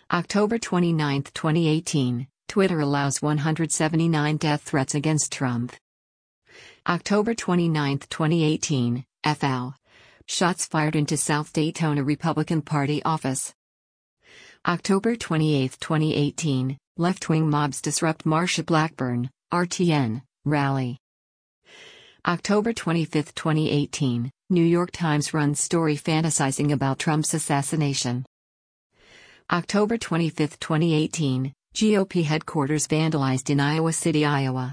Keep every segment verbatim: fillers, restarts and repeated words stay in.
October twenty-ninth, twenty eighteen, Twitter allows one hundred seventy-nine death threats against Trump. October twenty-ninth, twenty eighteen, F L. Shots fired into South Daytona Republican Party office. October twenty-eighth, twenty eighteen, left-wing mobs disrupt Marsha Blackburn, R T N, rally. October twenty-fifth, twenty eighteen, New York Times runs story fantasizing about Trump's assassination. October twenty-fifth, twenty eighteen, G O P headquarters vandalized in Iowa City, Iowa.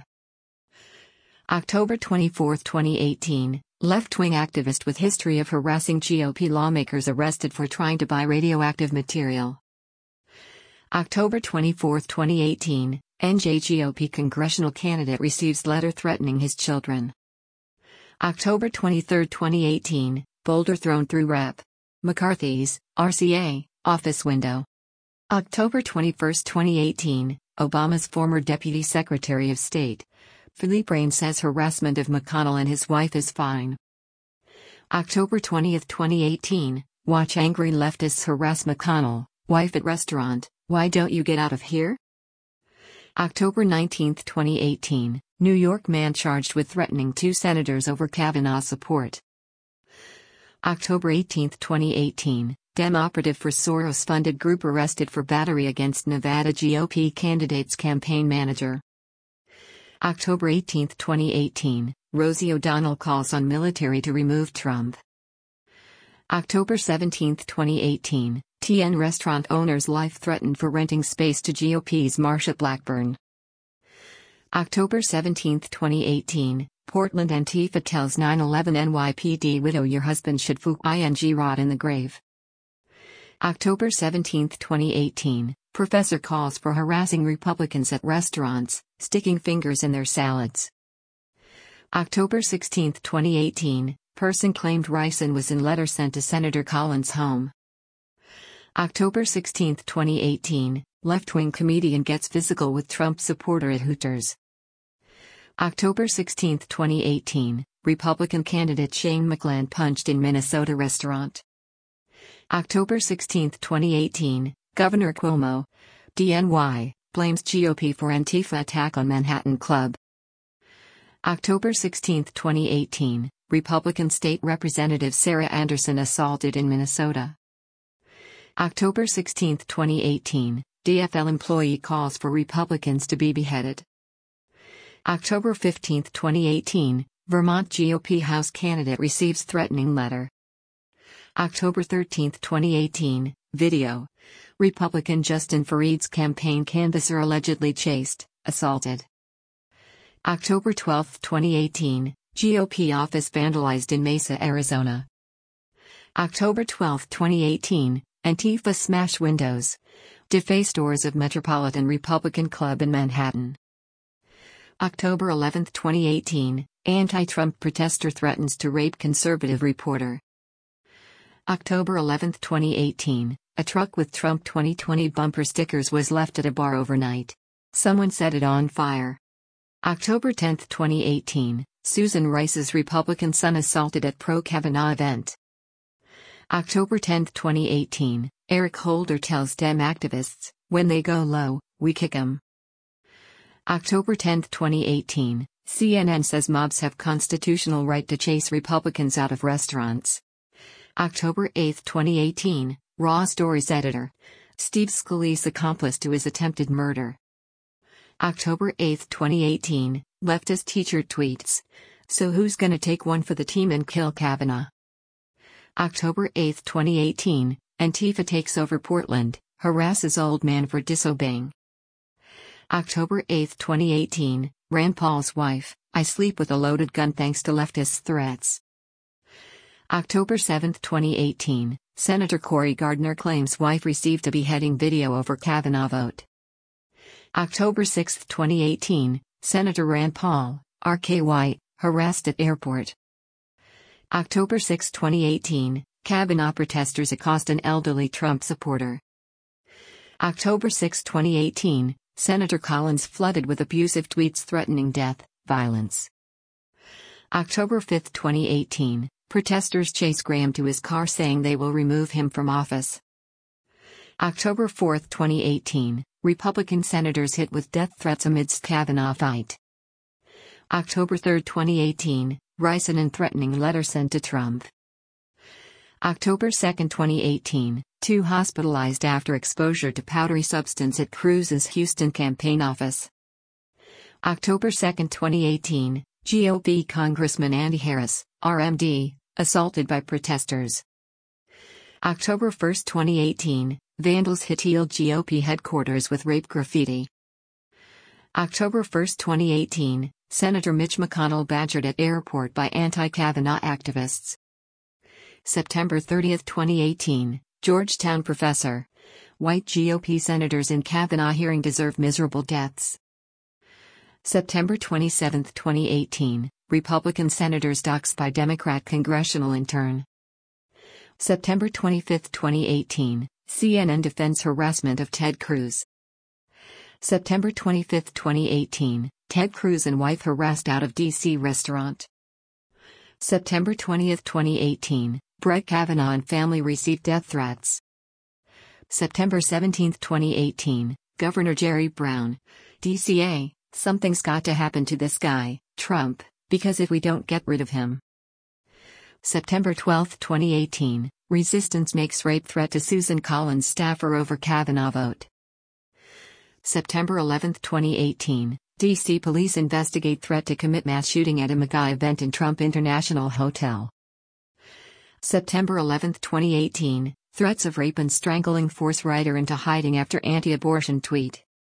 October twenty-fourth, twenty eighteen, left-wing activist with history of harassing G O P lawmakers arrested for trying to buy radioactive material. October twenty-fourth, twenty eighteen, N J G O P congressional candidate receives letter threatening his children. October twenty-third, twenty eighteen, boulder thrown through Rep. McCarthy's, R C A, office window. October twenty-first, twenty eighteen, Obama's former Deputy Secretary of State, Philippe Reyne says harassment of McConnell and his wife is fine. October twentieth, twenty eighteen, watch angry leftists harass McConnell, wife at restaurant, why don't you get out of here? October nineteenth, twenty eighteen, New York man charged with threatening two senators over Kavanaugh support. October eighteenth, twenty eighteen, Dem operative for Soros-funded group arrested for battery against Nevada G O P candidate's campaign manager. October eighteenth, twenty eighteen, Rosie O'Donnell calls on military to remove Trump. October seventeenth, twenty eighteen, T N restaurant owner's life threatened for renting space to G O P's Marsha Blackburn. October seventeenth, twenty eighteen, Portland Antifa tells nine eleven N Y P D widow your husband should fuck ing rot in the grave. October seventeenth, twenty eighteen, professor calls for harassing Republicans at restaurants, sticking fingers in their salads. October sixteenth, twenty eighteen, person claimed ricin was in letter sent to Senator Collins' home. October sixteenth, twenty eighteen, left-wing comedian gets physical with Trump supporter at Hooters. October sixteenth, twenty eighteen, Republican candidate Shane McClellan punched in Minnesota restaurant. October sixteenth, twenty eighteen, Governor Cuomo, D N Y, blames G O P for Antifa attack on Manhattan Club. October sixteenth, twenty eighteen, Republican State Representative Sarah Anderson assaulted in Minnesota. October sixteenth, twenty eighteen, D F L employee calls for Republicans to be beheaded. October fifteenth, twenty eighteen, Vermont G O P House candidate receives threatening letter. October thirteenth, twenty eighteen, video. Republican Justin Fareed's campaign canvasser allegedly chased, assaulted. October twelfth, twenty eighteen, G O P office vandalized in Mesa, Arizona. October twelfth, twenty eighteen, Antifa smash windows. Deface doors of Metropolitan Republican Club in Manhattan. October eleventh, twenty eighteen, anti-Trump protester threatens to rape conservative reporter. October eleventh, twenty eighteen, a truck with Trump twenty twenty bumper stickers was left at a bar overnight. Someone set it on fire. October tenth, twenty eighteen, Susan Rice's Republican son assaulted at pro-Kavanaugh event. October tenth, twenty eighteen, Eric Holder tells Dem activists, when they go low, we kick 'em. October tenth, twenty eighteen, C N N says mobs have constitutional right to chase Republicans out of restaurants. October eighth, twenty eighteen, Raw Stories editor, Steve Scalise accomplice to his attempted murder. October eighth, twenty eighteen, leftist teacher tweets, so who's gonna take one for the team and kill Kavanaugh? October eighth, twenty eighteen, Antifa takes over Portland, harasses old man for disobeying. October eighth, twenty eighteen, Rand Paul's wife, I sleep with a loaded gun thanks to leftist threats. October seventh, twenty eighteen, Senator Cory Gardner claims wife received a beheading video over Kavanaugh vote. October sixth, twenty eighteen, Senator Rand Paul, R K Y, harassed at airport. October sixth, twenty eighteen, Kavanaugh protesters accost an elderly Trump supporter. October sixth, twenty eighteen, Senator Collins flooded with abusive tweets threatening death, violence. October fifth, twenty eighteen, protesters chase Graham to his car saying they will remove him from office. October fourth, twenty eighteen, Republican senators hit with death threats amidst Kavanaugh fight. October third, twenty eighteen, Rissanen threatening letter sent to Trump. October second, twenty eighteen, two hospitalized after exposure to powdery substance at Cruz's Houston campaign office. October second, twenty eighteen, G O P Congressman Andy Harris, R M D, assaulted by protesters. October first, twenty eighteen, vandals hit Hill G O P headquarters with rape graffiti. October first, twenty eighteen, Senator Mitch McConnell badgered at airport by anti-Kavanaugh activists. September thirtieth, twenty eighteen, Georgetown professor. White G O P senators in Kavanaugh hearing deserve miserable deaths. September twenty-seventh, twenty eighteen, Republican senators doxxed by Democrat congressional intern. September twenty-fifth, twenty eighteen, C N N defends harassment of Ted Cruz. September twenty-fifth, twenty eighteen, Ted Cruz and wife harassed out of D C restaurant. September twentieth, twenty eighteen, Brett Kavanaugh and family received death threats. September seventeenth, twenty eighteen, Governor Jerry Brown, D C A, something's got to happen to this guy, Trump, because if we don't get rid of him. September twelfth, twenty eighteen, resistance makes rape threat to Susan Collins staffer over Kavanaugh vote. September eleventh, twenty eighteen, D C police investigate threat to commit mass shooting at a MAGA event in Trump International Hotel. September eleventh, twenty eighteen, threats of rape and strangling force writer into hiding after anti-abortion tweet.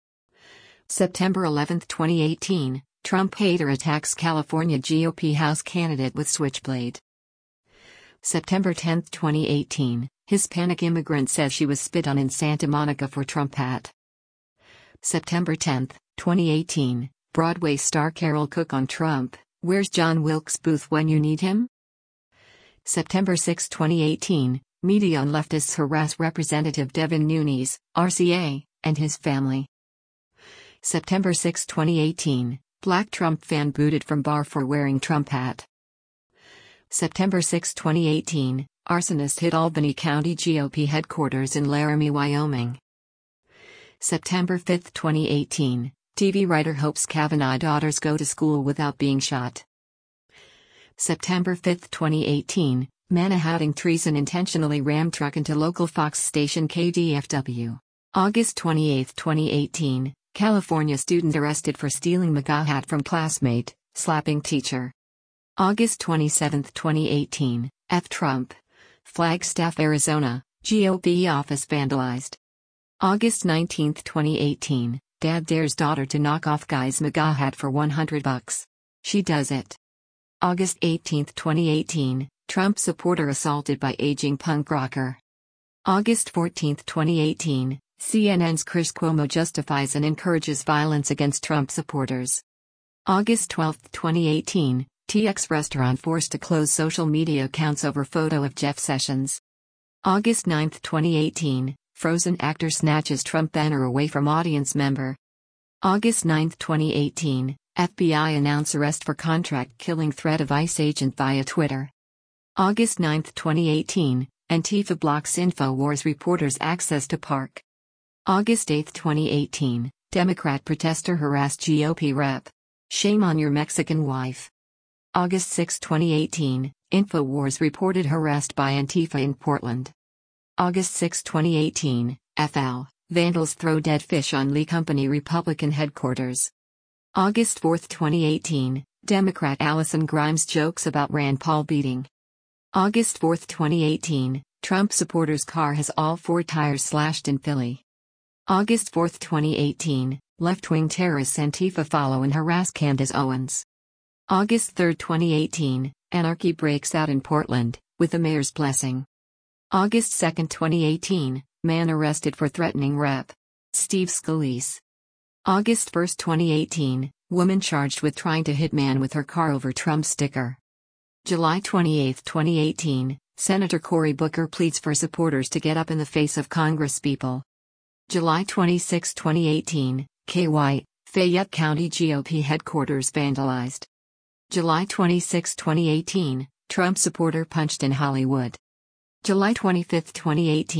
September eleventh, twenty eighteen, Trump hater attacks California G O P House candidate with switchblade. September tenth, twenty eighteen, Hispanic immigrant says she was spit on in Santa Monica for Trump hat. September tenth, twenty eighteen, Broadway star Carol Cook on Trump, where's John Wilkes Booth when you need him? September sixth, twenty eighteen, media on leftists harass Representative Devin Nunes, R C A, and his family. September sixth, twenty eighteen, black Trump fan booted from bar for wearing Trump hat. September sixth, twenty eighteen, arsonist hit Albany County G O P headquarters in Laramie, Wyoming. September fifth, twenty eighteen, T V writer hopes Kavanaugh daughters go to school without being shot. September fifth, twenty eighteen, Manhattan treason intentionally rammed truck into local Fox station K D F W. August twenty-eighth, twenty eighteen, California student arrested for stealing MAGA hat from classmate, slapping teacher. August twenty-seventh, twenty eighteen, F. Trump. Flagstaff, Arizona, G O P office vandalized. August nineteenth, twenty eighteen, dad dares daughter to knock off guy's MAGA hat for one hundred bucks. She does it. August eighteenth, twenty eighteen, Trump supporter assaulted by aging punk rocker. August fourteenth, twenty eighteen, C N N's Chris Cuomo justifies and encourages violence against Trump supporters. August twelfth, twenty eighteen, T X restaurant forced to close social media accounts over photo of Jeff Sessions. August ninth, twenty eighteen, Frozen actor snatches Trump banner away from audience member. August ninth, twenty eighteen, F B I announce arrest for contract killing threat of ICE agent via Twitter. August ninth, twenty eighteen, Antifa blocks InfoWars reporters access to park. August eighth, twenty eighteen, Democrat protester harassed G O P rep. Shame on your Mexican wife. August sixth, twenty eighteen, InfoWars reported harassed by Antifa in Portland. August sixth, twenty eighteen, F L, vandals throw dead fish on Lee Company Republican headquarters. August fourth, twenty eighteen, Democrat Allison Grimes jokes about Rand Paul beating. August fourth, twenty eighteen, Trump supporter's car has all four tires slashed in Philly. August fourth, twenty eighteen, left-wing terrorists Antifa follow and harass Candace Owens. August third, twenty eighteen, anarchy breaks out in Portland, with the mayor's blessing. August second, twenty eighteen, man arrested for threatening Rep. Steve Scalise. August first, twenty eighteen, woman charged with trying to hit man with her car over Trump sticker. July twenty-eighth, twenty eighteen, Senator Cory Booker pleads for supporters to get up in the face of Congresspeople. July twenty-sixth, twenty eighteen, K Y, Fayette County G O P headquarters vandalized. July twenty-sixth, twenty eighteen, Trump supporter punched in Hollywood. July twenty-fifth, twenty eighteen,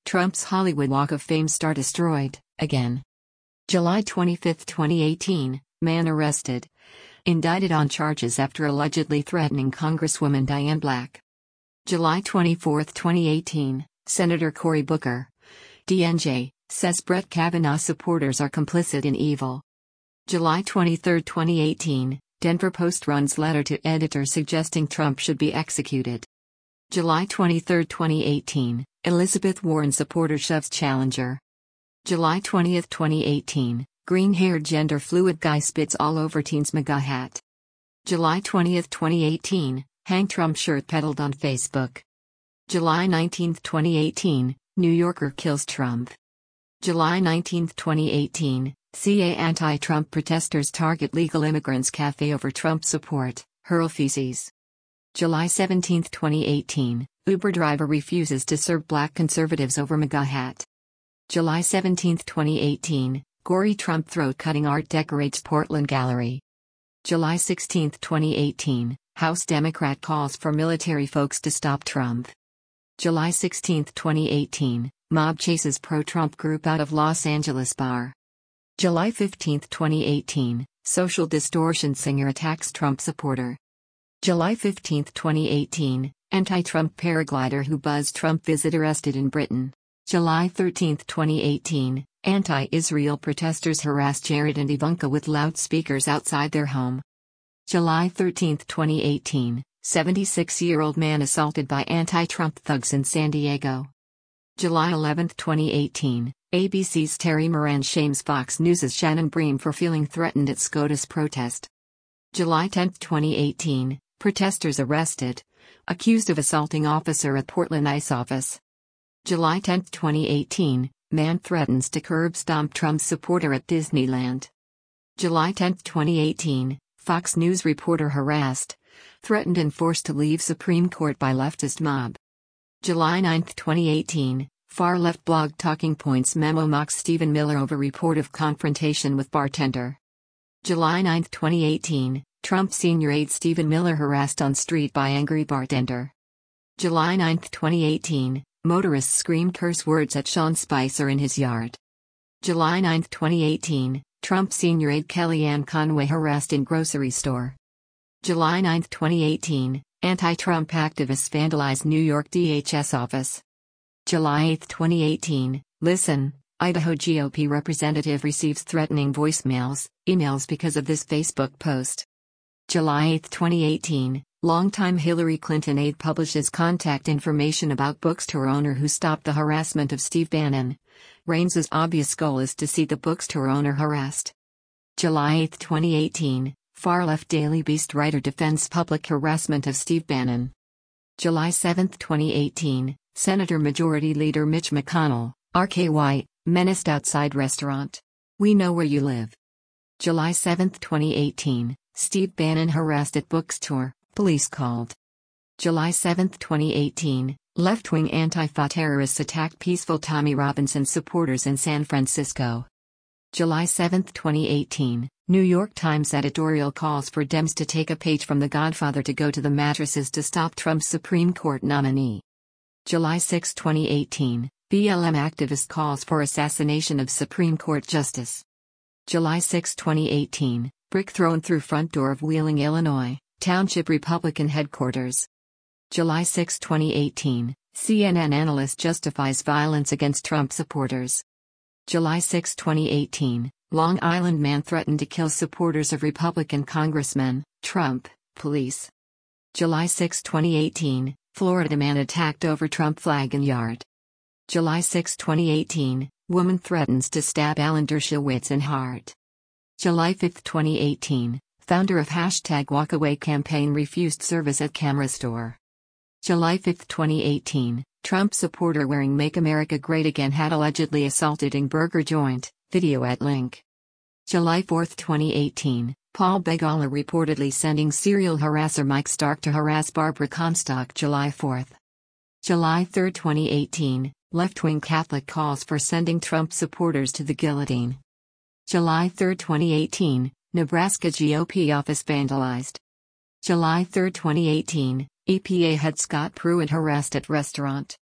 Trump's Hollywood Walk of Fame star destroyed, again. July twenty-fifth, twenty eighteen, man arrested. Indicted on charges after allegedly threatening Congresswoman Diane Black. July twenty-fourth, twenty eighteen, Senator Cory Booker. D N J, says Brett Kavanaugh supporters are complicit in evil. July twenty-third, twenty eighteen, Denver Post runs letter to editor suggesting Trump should be executed. July twenty-third, twenty eighteen, Elizabeth Warren supporter shoves challenger. July twentieth, twenty eighteen, green-haired gender-fluid guy spits all over teen's MAGA hat. July twentieth, twenty eighteen, hang Trump shirt peddled on Facebook. July nineteenth, twenty eighteen, New Yorker kills Trump. July nineteenth, twenty eighteen, C A anti-Trump protesters target legal immigrants cafe over Trump support, hurl feces. July seventeenth, twenty eighteen, Uber driver refuses to serve black conservatives over MAGA hat. July seventeenth, twenty eighteen, gory Trump throat-cutting art decorates Portland Gallery. July sixteenth, twenty eighteen, House Democrat calls for military folks to stop Trump. July sixteenth, twenty eighteen, mob chases pro-Trump group out of Los Angeles bar. July fifteenth, twenty eighteen, social distortion singer attacks Trump supporter. July fifteenth, twenty eighteen, anti-Trump paraglider who buzzed Trump visit arrested in Britain. July thirteenth, twenty eighteen, anti-Israel protesters harass Jared and Ivanka with loudspeakers outside their home. July thirteenth, twenty eighteen, seventy-six-year-old man assaulted by anti-Trump thugs in San Diego. July eleventh, twenty eighteen, A B C's Terry Moran shames Fox News' Shannon Bream for feeling threatened at SCOTUS protest. July tenth, twenty eighteen, protesters arrested, accused of assaulting officer at Portland ICE office. July tenth, twenty eighteen, man threatens to curb stomp Trump supporter at Disneyland. July tenth, twenty eighteen, Fox News reporter harassed, threatened and forced to leave Supreme Court by leftist mob. July ninth, twenty eighteen, far-left blog Talking Points memo mocks Stephen Miller over report of confrontation with bartender. July ninth, twenty eighteen, Trump senior aide Stephen Miller harassed on street by angry bartender. July ninth, twenty eighteen, motorists scream curse words at Sean Spicer in his yard. July ninth, twenty eighteen, Trump senior aide Kellyanne Conway harassed in grocery store. July ninth, twenty eighteen, anti-Trump activists vandalize New York D H S office. July eighth, twenty eighteen, listen, Idaho G O P representative receives threatening voicemails, emails because of this Facebook post. July eighth, twenty eighteen, longtime Hillary Clinton aide publishes contact information about bookstore owner who stopped the harassment of Steve Bannon. Reigns' obvious goal is to see the bookstore owner harassed. July eighth, twenty eighteen, far-left Daily Beast writer defends public harassment of Steve Bannon. July seventh, twenty eighteen, Senator Majority Leader Mitch McConnell, R K Y, menaced outside restaurant. We know where you live. July seventh, twenty eighteen, Steve Bannon harassed at bookstore, police called. July seventh, twenty eighteen, left-wing Antifa terrorists attack peaceful Tommy Robinson supporters in San Francisco. July seventh, twenty eighteen, New York Times editorial calls for Dems to take a page from The Godfather to go to the mattresses to stop Trump's Supreme Court nominee. July sixth, twenty eighteen, B L M activist calls for assassination of Supreme Court Justice. July sixth, twenty eighteen, brick thrown through front door of Wheeling, Illinois, Township Republican headquarters. July sixth, twenty eighteen, C N N analyst justifies violence against Trump supporters. July sixth, twenty eighteen, Long Island man threatened to kill supporters of Republican Congressman Trump, police. July sixth, twenty eighteen, Florida man attacked over Trump flag in yard. July sixth, twenty eighteen, woman threatens to stab Alan Dershowitz in heart. July fifth, twenty eighteen, founder of hashtag Walkaway campaign refused service at camera store. July fifth, twenty eighteen, Trump supporter wearing Make America Great Again hat allegedly assaulted in burger joint, video at link. July fourth, twenty eighteen, Paul Begala reportedly sending serial harasser Mike Stark to harass Barbara Comstock. July fourth. July third, twenty eighteen, left-wing Catholic calls for sending Trump supporters to the guillotine. July third, twenty eighteen, Nebraska G O P office vandalized. July third, twenty eighteen, E P A head Scott Pruitt harassed at restaurant.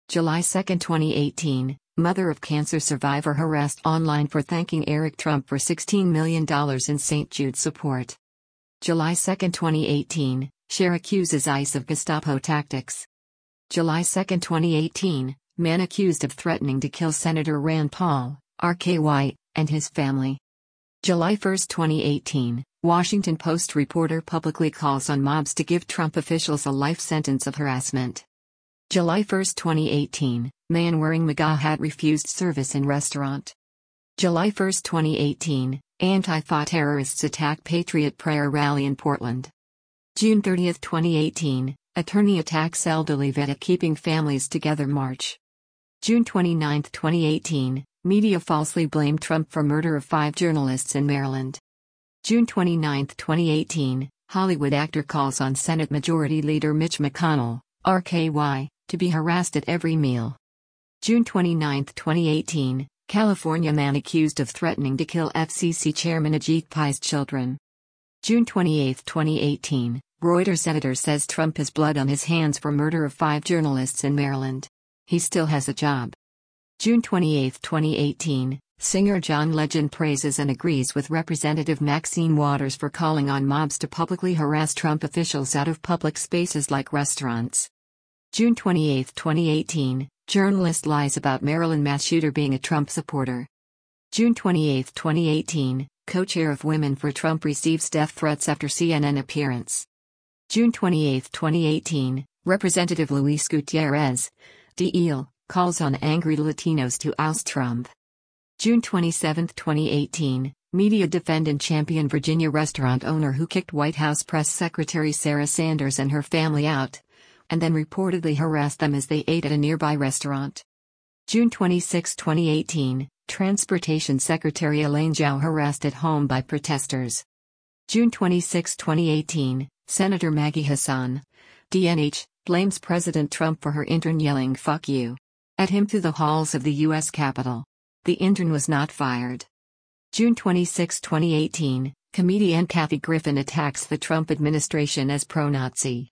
July second, twenty eighteen, mother of cancer survivor harassed online for thanking Eric Trump for sixteen million dollars in Saint Jude support. July second, twenty eighteen, Cher accuses ICE of Gestapo tactics. July second, twenty eighteen, man accused of threatening to kill Senator Rand Paul, R K Y, and his family. July first, twenty eighteen, Washington Post reporter publicly calls on mobs to give Trump officials a life sentence of harassment. July first, twenty eighteen, man wearing MAGA hat refused service in restaurant. July first, twenty eighteen, Antifa terrorists attack Patriot Prayer rally in Portland. June thirtieth, twenty eighteen, attorney attacks elderly vet at Keeping Families Together march. June twenty-ninth, twenty eighteen, media falsely blame Trump for murder of five journalists in Maryland. June twenty-ninth, twenty eighteen, Hollywood actor calls on Senate Majority Leader Mitch McConnell, R K Y, to be harassed at every meal. June twenty-ninth, twenty eighteen, California man accused of threatening to kill F C C Chairman Ajit Pai's children. June twenty-eighth, twenty eighteen, Reuters editor says Trump has blood on his hands for murder of five journalists in Maryland. He still has a job. June twenty-eighth, twenty eighteen, singer John Legend praises and agrees with Representative Maxine Waters for calling on mobs to publicly harass Trump officials out of public spaces like restaurants. June twenty-eighth, twenty eighteen, journalist lies about Maryland mass shooter being a Trump supporter. June twenty-eighth, twenty eighteen, co-chair of Women for Trump receives death threats after C N N appearance. June twenty-eighth, twenty eighteen, Representative Luis Gutierrez, D L, calls on angry Latinos to oust Trump. June twenty-seventh, twenty eighteen, media defendant champion Virginia restaurant owner who kicked White House Press Secretary Sarah Sanders and her family out, and then reportedly harassed them as they ate at a nearby restaurant. June twenty-sixth, twenty eighteen, Transportation Secretary Elaine Chao harassed at home by protesters. June twenty-sixth, twenty eighteen, Senator Maggie Hassan, D N H, blames President Trump for her intern yelling "fuck you" at him through the halls of the U S Capitol. The intern was not fired. June twenty-sixth, twenty eighteen, comedian Kathy Griffin attacks the Trump administration as pro-Nazi.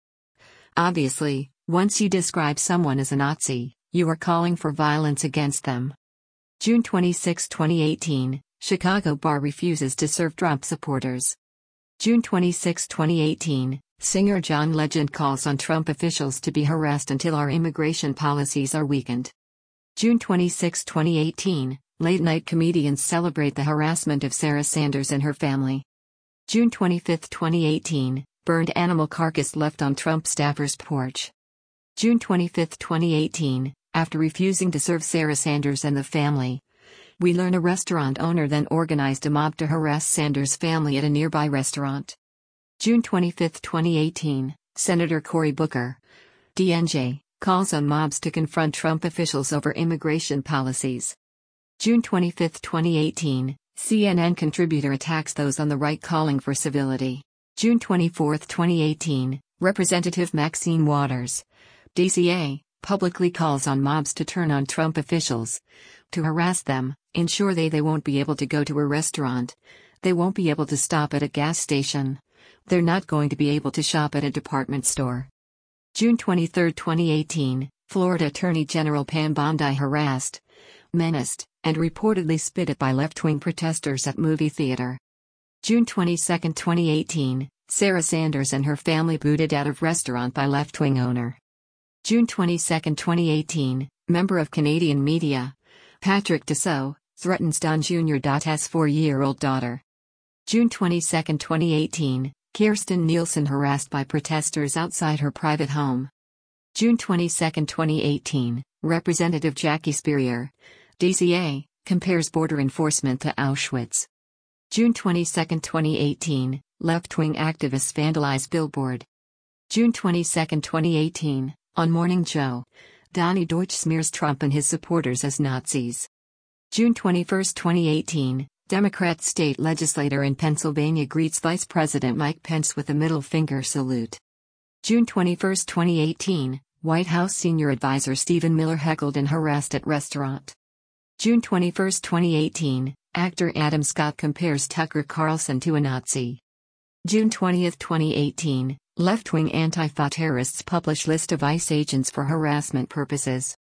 Obviously, once you describe someone as a Nazi, you are calling for violence against them. June twenty-sixth, twenty eighteen, Chicago bar refuses to serve Trump supporters. June twenty-sixth, twenty eighteen, singer John Legend calls on Trump officials to be harassed until our immigration policies are weakened. June twenty-sixth, twenty eighteen, late-night comedians celebrate the harassment of Sarah Sanders and her family. June twenty-fifth, twenty eighteen, burned animal carcass left on Trump staffer's porch. June twenty-fifth, twenty eighteen, after refusing to serve Sarah Sanders and the family, we learn a restaurant owner then organized a mob to harass Sanders' family at a nearby restaurant. June twenty-fifth, twenty eighteen, Senator Cory Booker, D N J, calls on mobs to confront Trump officials over immigration policies. June twenty-fifth, twenty eighteen, C N N contributor attacks those on the right calling for civility. June twenty-fourth, twenty eighteen, Representative Maxine Waters, D C A, publicly calls on mobs to turn on Trump officials, to harass them, ensure they they won't be able to go to a restaurant, they won't be able to stop at a gas station, they're not going to be able to shop at a department store. June twenty-third, twenty eighteen, Florida Attorney General Pam Bondi harassed, menaced, and reportedly spit at by left-wing protesters at movie theater. June twenty-second, twenty eighteen, Sarah Sanders and her family booted out of restaurant by left-wing owner. June twenty-second, twenty eighteen, member of Canadian media, Patrick Dussault, threatens Don Junior's four-year-old daughter. June twenty-second, twenty eighteen, Kirstjen Nielsen harassed by protesters outside her private home. June twenty-second, twenty eighteen, Representative Jackie Speier, D C A, compares border enforcement to Auschwitz. June twenty-second, twenty eighteen, left-wing activists vandalize billboard. June twenty-second, twenty eighteen, on Morning Joe, Donny Deutsch smears Trump and his supporters as Nazis. June twenty-first, twenty eighteen, Democrat state legislator in Pennsylvania greets Vice President Mike Pence with a middle finger salute. June twenty-first, twenty eighteen, White House senior advisor Stephen Miller heckled and harassed at restaurant. June twenty-first, twenty eighteen, actor Adam Scott compares Tucker Carlson to a Nazi. June twentieth, twenty eighteen, left-wing Antifa terrorists publish list of ICE agents for harassment purposes.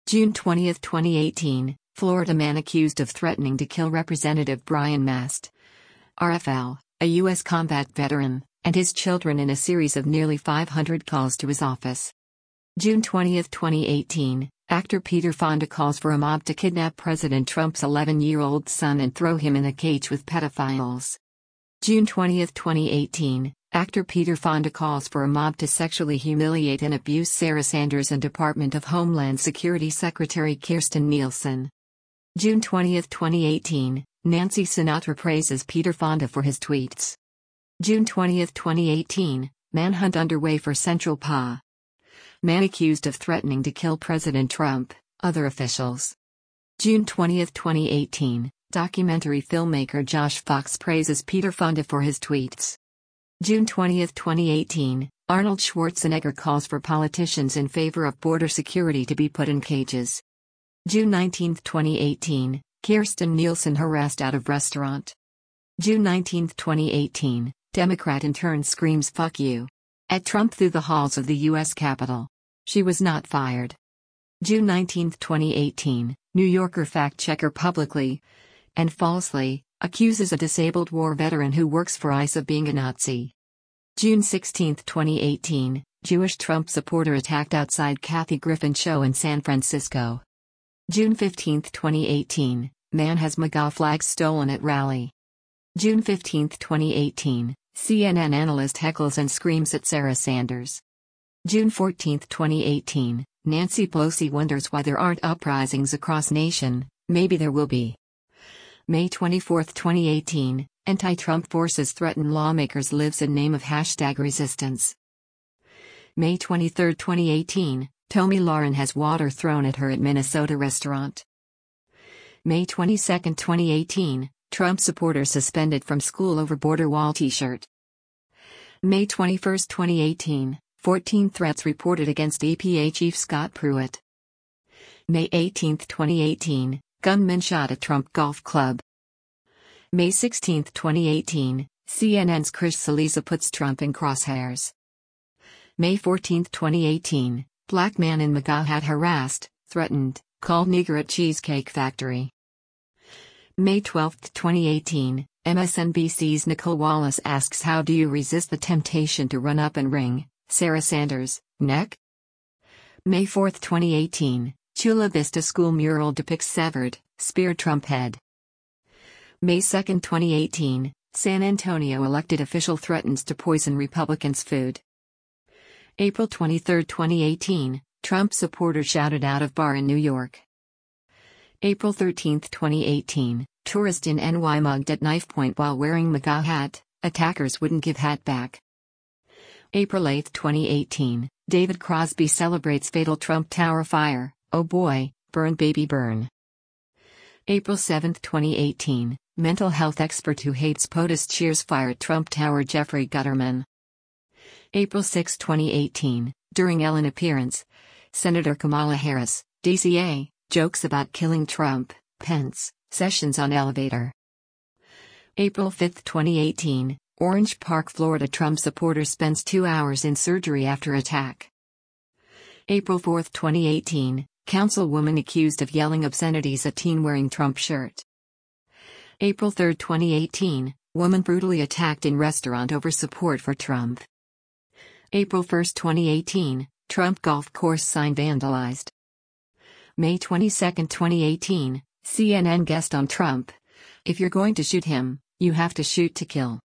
June twentieth, twenty eighteen, Florida man accused of threatening to kill Representative Brian Mast, R F L, a U S combat veteran, and his children in a series of nearly five hundred calls to his office. June twentieth, twenty eighteen, actor Peter Fonda calls for a mob to kidnap President Trump's eleven-year-old son and throw him in a cage with pedophiles. June twentieth, twenty eighteen, actor Peter Fonda calls for a mob to sexually humiliate and abuse Sarah Sanders and Department of Homeland Security Secretary Kirstjen Nielsen. June twentieth, twenty eighteen, Nancy Sinatra praises Peter Fonda for his tweets. June twentieth, twenty eighteen, manhunt underway for Central P A. Man accused of threatening to kill President Trump, other officials. June twentieth, twenty eighteen, documentary filmmaker Josh Fox praises Peter Fonda for his tweets. June twentieth, twenty eighteen, Arnold Schwarzenegger calls for politicians in favor of border security to be put in cages. June nineteenth, twenty eighteen, Kirstjen Nielsen harassed out of restaurant. June nineteenth, twenty eighteen, Democrat intern screams "fuck you" at Trump through the halls of the U S Capitol. She was not fired. June nineteenth, twenty eighteen, New Yorker fact-checker publicly and falsely accuses a disabled war veteran who works for ICE of being a Nazi. June sixteenth, twenty eighteen, Jewish Trump supporter attacked outside Kathy Griffin show in San Francisco. June fifteenth, twenty eighteen, man has MAGA flag stolen at rally. June fifteenth, twenty eighteen, C N N analyst heckles and screams at Sarah Sanders. June fourteenth, twenty eighteen, Nancy Pelosi wonders why there aren't uprisings across nation, maybe there will be. May twenty-fourth, twenty eighteen, anti-Trump forces threaten lawmakers lives in name of hashtag resistance. May twenty-third, twenty eighteen, Tomi Lahren has water thrown at her at Minnesota restaurant. May twenty-second, twenty eighteen, Trump supporter suspended from school over border wall t-shirt. May twenty-first, twenty eighteen, fourteen threats reported against E P A Chief Scott Pruitt. May eighteenth, twenty eighteen, gunman shot at Trump Golf Club. May sixteenth, twenty eighteen, C N N's Chris Cillizza puts Trump in crosshairs. May fourteenth, twenty eighteen, black man in MAGA hat harassed, threatened, called nigger at Cheesecake Factory. May twelfth, twenty eighteen, M S N B C's Nicole Wallace asks how do you resist the temptation to run up and wring Sarah Sanders' neck? May fourth, twenty eighteen, Chula Vista school mural depicts severed, speared Trump head. May second, twenty eighteen, San Antonio elected official threatens to poison Republicans' food. April twenty-third, twenty eighteen, Trump supporter shouted out of bar in New York. April thirteenth, twenty eighteen, tourist in N Y mugged at knife point while wearing MAGA hat, attackers wouldn't give hat back. April eighth, twenty eighteen, David Crosby celebrates fatal Trump Tower fire, oh boy, burn baby burn. April seventh, twenty eighteen, mental health expert who hates POTUS cheers fire at Trump Tower Jeffrey Gutterman. April sixth, twenty eighteen, during Ellen appearance, Senator Kamala Harris, D C A, jokes about killing Trump, Pence, Sessions on elevator. April fifth, twenty eighteen, Orange Park, Florida Trump supporter spends two hours in surgery after attack. April fourth, twenty eighteen, councilwoman accused of yelling obscenities at teen wearing Trump shirt. April third, twenty eighteen, woman brutally attacked in restaurant over support for Trump. April first, twenty eighteen, Trump golf course sign vandalized. May twenty-second, twenty eighteen, C N N guest on Trump. If you're going to shoot him, you have to shoot to kill.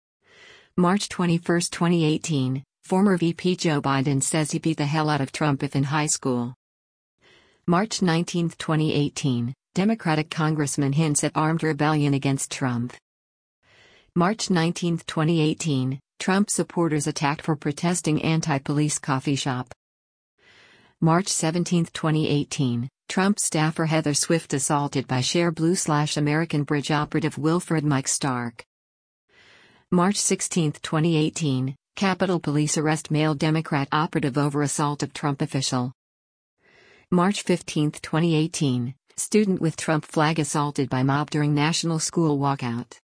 March twenty-first, twenty eighteen, former V P Joe Biden says he beat the hell out of Trump if in high school. March nineteenth, twenty eighteen, Democratic congressman hints at armed rebellion against Trump. March nineteenth, twenty eighteen, Trump supporters attacked for protesting anti-police coffee shop. March seventeenth, twenty eighteen, Trump staffer Heather Swift assaulted by Share Blue slash American Bridge operative Wilfred Mike Stark. March sixteenth, twenty eighteen, Capitol Police arrest male Democrat operative over assault of Trump official. March fifteenth, twenty eighteen, student with Trump flag assaulted by mob during national school walkout.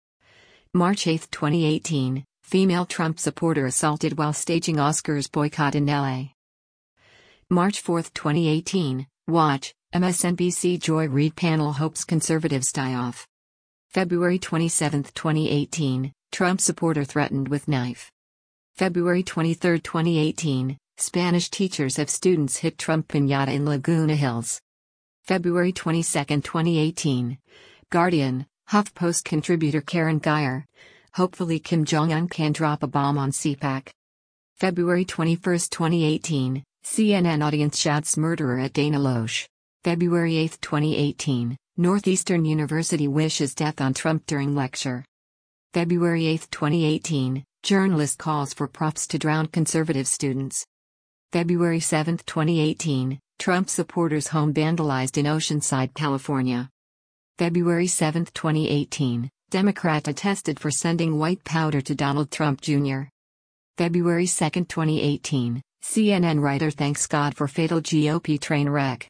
March eighth, twenty eighteen, female Trump supporter assaulted while staging Oscars boycott in L A. March fourth, twenty eighteen, Watch, M S N B C Joy Reid panel hopes conservatives die off. February twenty-seventh, twenty eighteen, Trump supporter threatened with knife. February twenty-third, twenty eighteen, Spanish teachers have students hit Trump piñata in Laguna Hills. February twenty-second, twenty eighteen, Guardian, HuffPost contributor Karen Geyer. Hopefully Kim Jong-un can drop a bomb on CPAC. February twenty-first, twenty eighteen, C N N audience shouts murderer at Dana Loesch. February eighth, twenty eighteen, Northeastern University wishes death on Trump during lecture. February eighth, twenty eighteen, journalist calls for profs to drown conservative students. February seventh, twenty eighteen, Trump supporters' home vandalized in Oceanside, California. February seventh, twenty eighteen, Democrat attested for sending white powder to Donald Trump Junior February second, twenty eighteen, C N N writer thanks God for fatal G O P train wreck.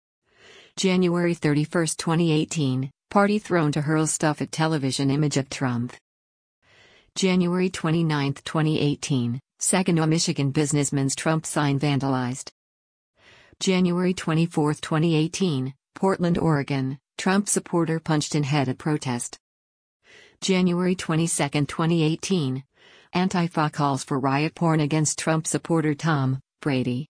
January thirty-first, twenty eighteen, party thrown to hurl stuff at television image of Trump. January twenty-ninth, twenty eighteen, Saginaw, Michigan businessman's Trump sign vandalized. January twenty-fourth, twenty eighteen, Portland, Oregon, Trump supporter punched in head at protest. January twenty-second, twenty eighteen, Antifa calls for riot porn against Trump supporter Tom Brady.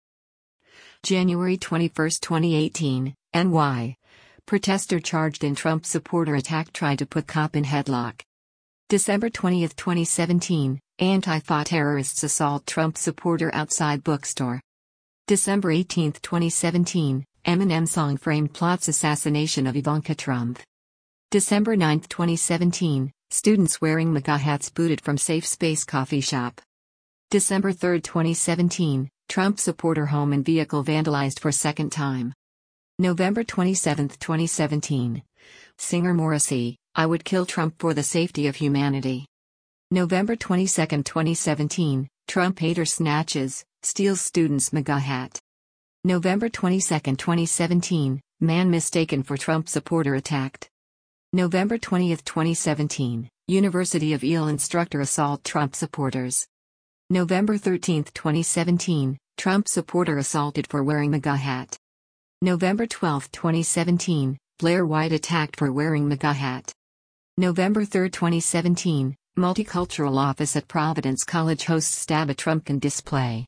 January twenty-first, twenty eighteen, N Y, protester charged in Trump supporter attack tried to put cop in headlock. December twentieth, twenty seventeen, Antifa terrorists assault Trump supporter outside bookstore. December eighteenth, twenty seventeen, Eminem song framed plots assassination of Ivanka Trump. December ninth, twenty seventeen, students wearing MAGA hats booted from Safe Space coffee shop. December third, twenty seventeen, Trump supporter home and vehicle vandalized for second time. November twenty-seventh, twenty seventeen, singer Morrissey, I would kill Trump for the safety of humanity. November twenty-second, twenty seventeen, Trump hater snatches, steals student's MAGA hat. November twenty-second, twenty seventeen, man mistaken for Trump supporter attacked. November twentieth, twenty seventeen, University of Yale instructor assault Trump supporters. November thirteenth, twenty seventeen, Trump supporter assaulted for wearing MAGA hat. November twelfth, twenty seventeen, Blair White attacked for wearing MAGA hat. November third, twenty seventeen, Multicultural office at Providence College hosts stab at Trump in display.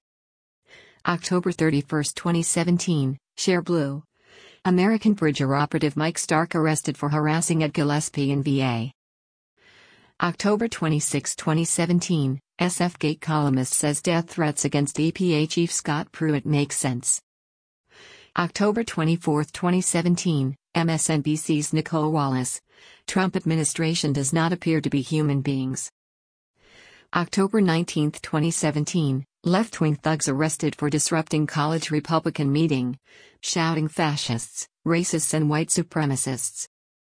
October thirty-first, twenty seventeen, Share Blue. American Bridger operative Mike Stark arrested for harassing at Gillespie in V A. October twenty-sixth, twenty seventeen, S F Gate columnist says death threats against E P A chief Scott Pruitt make sense. October twenty-fourth, twenty seventeen, M S N B C's Nicole Wallace. Trump administration does not appear to be human beings. October nineteenth, twenty seventeen, left-wing thugs arrested for disrupting college Republican meeting, shouting fascists, racists and white supremacists.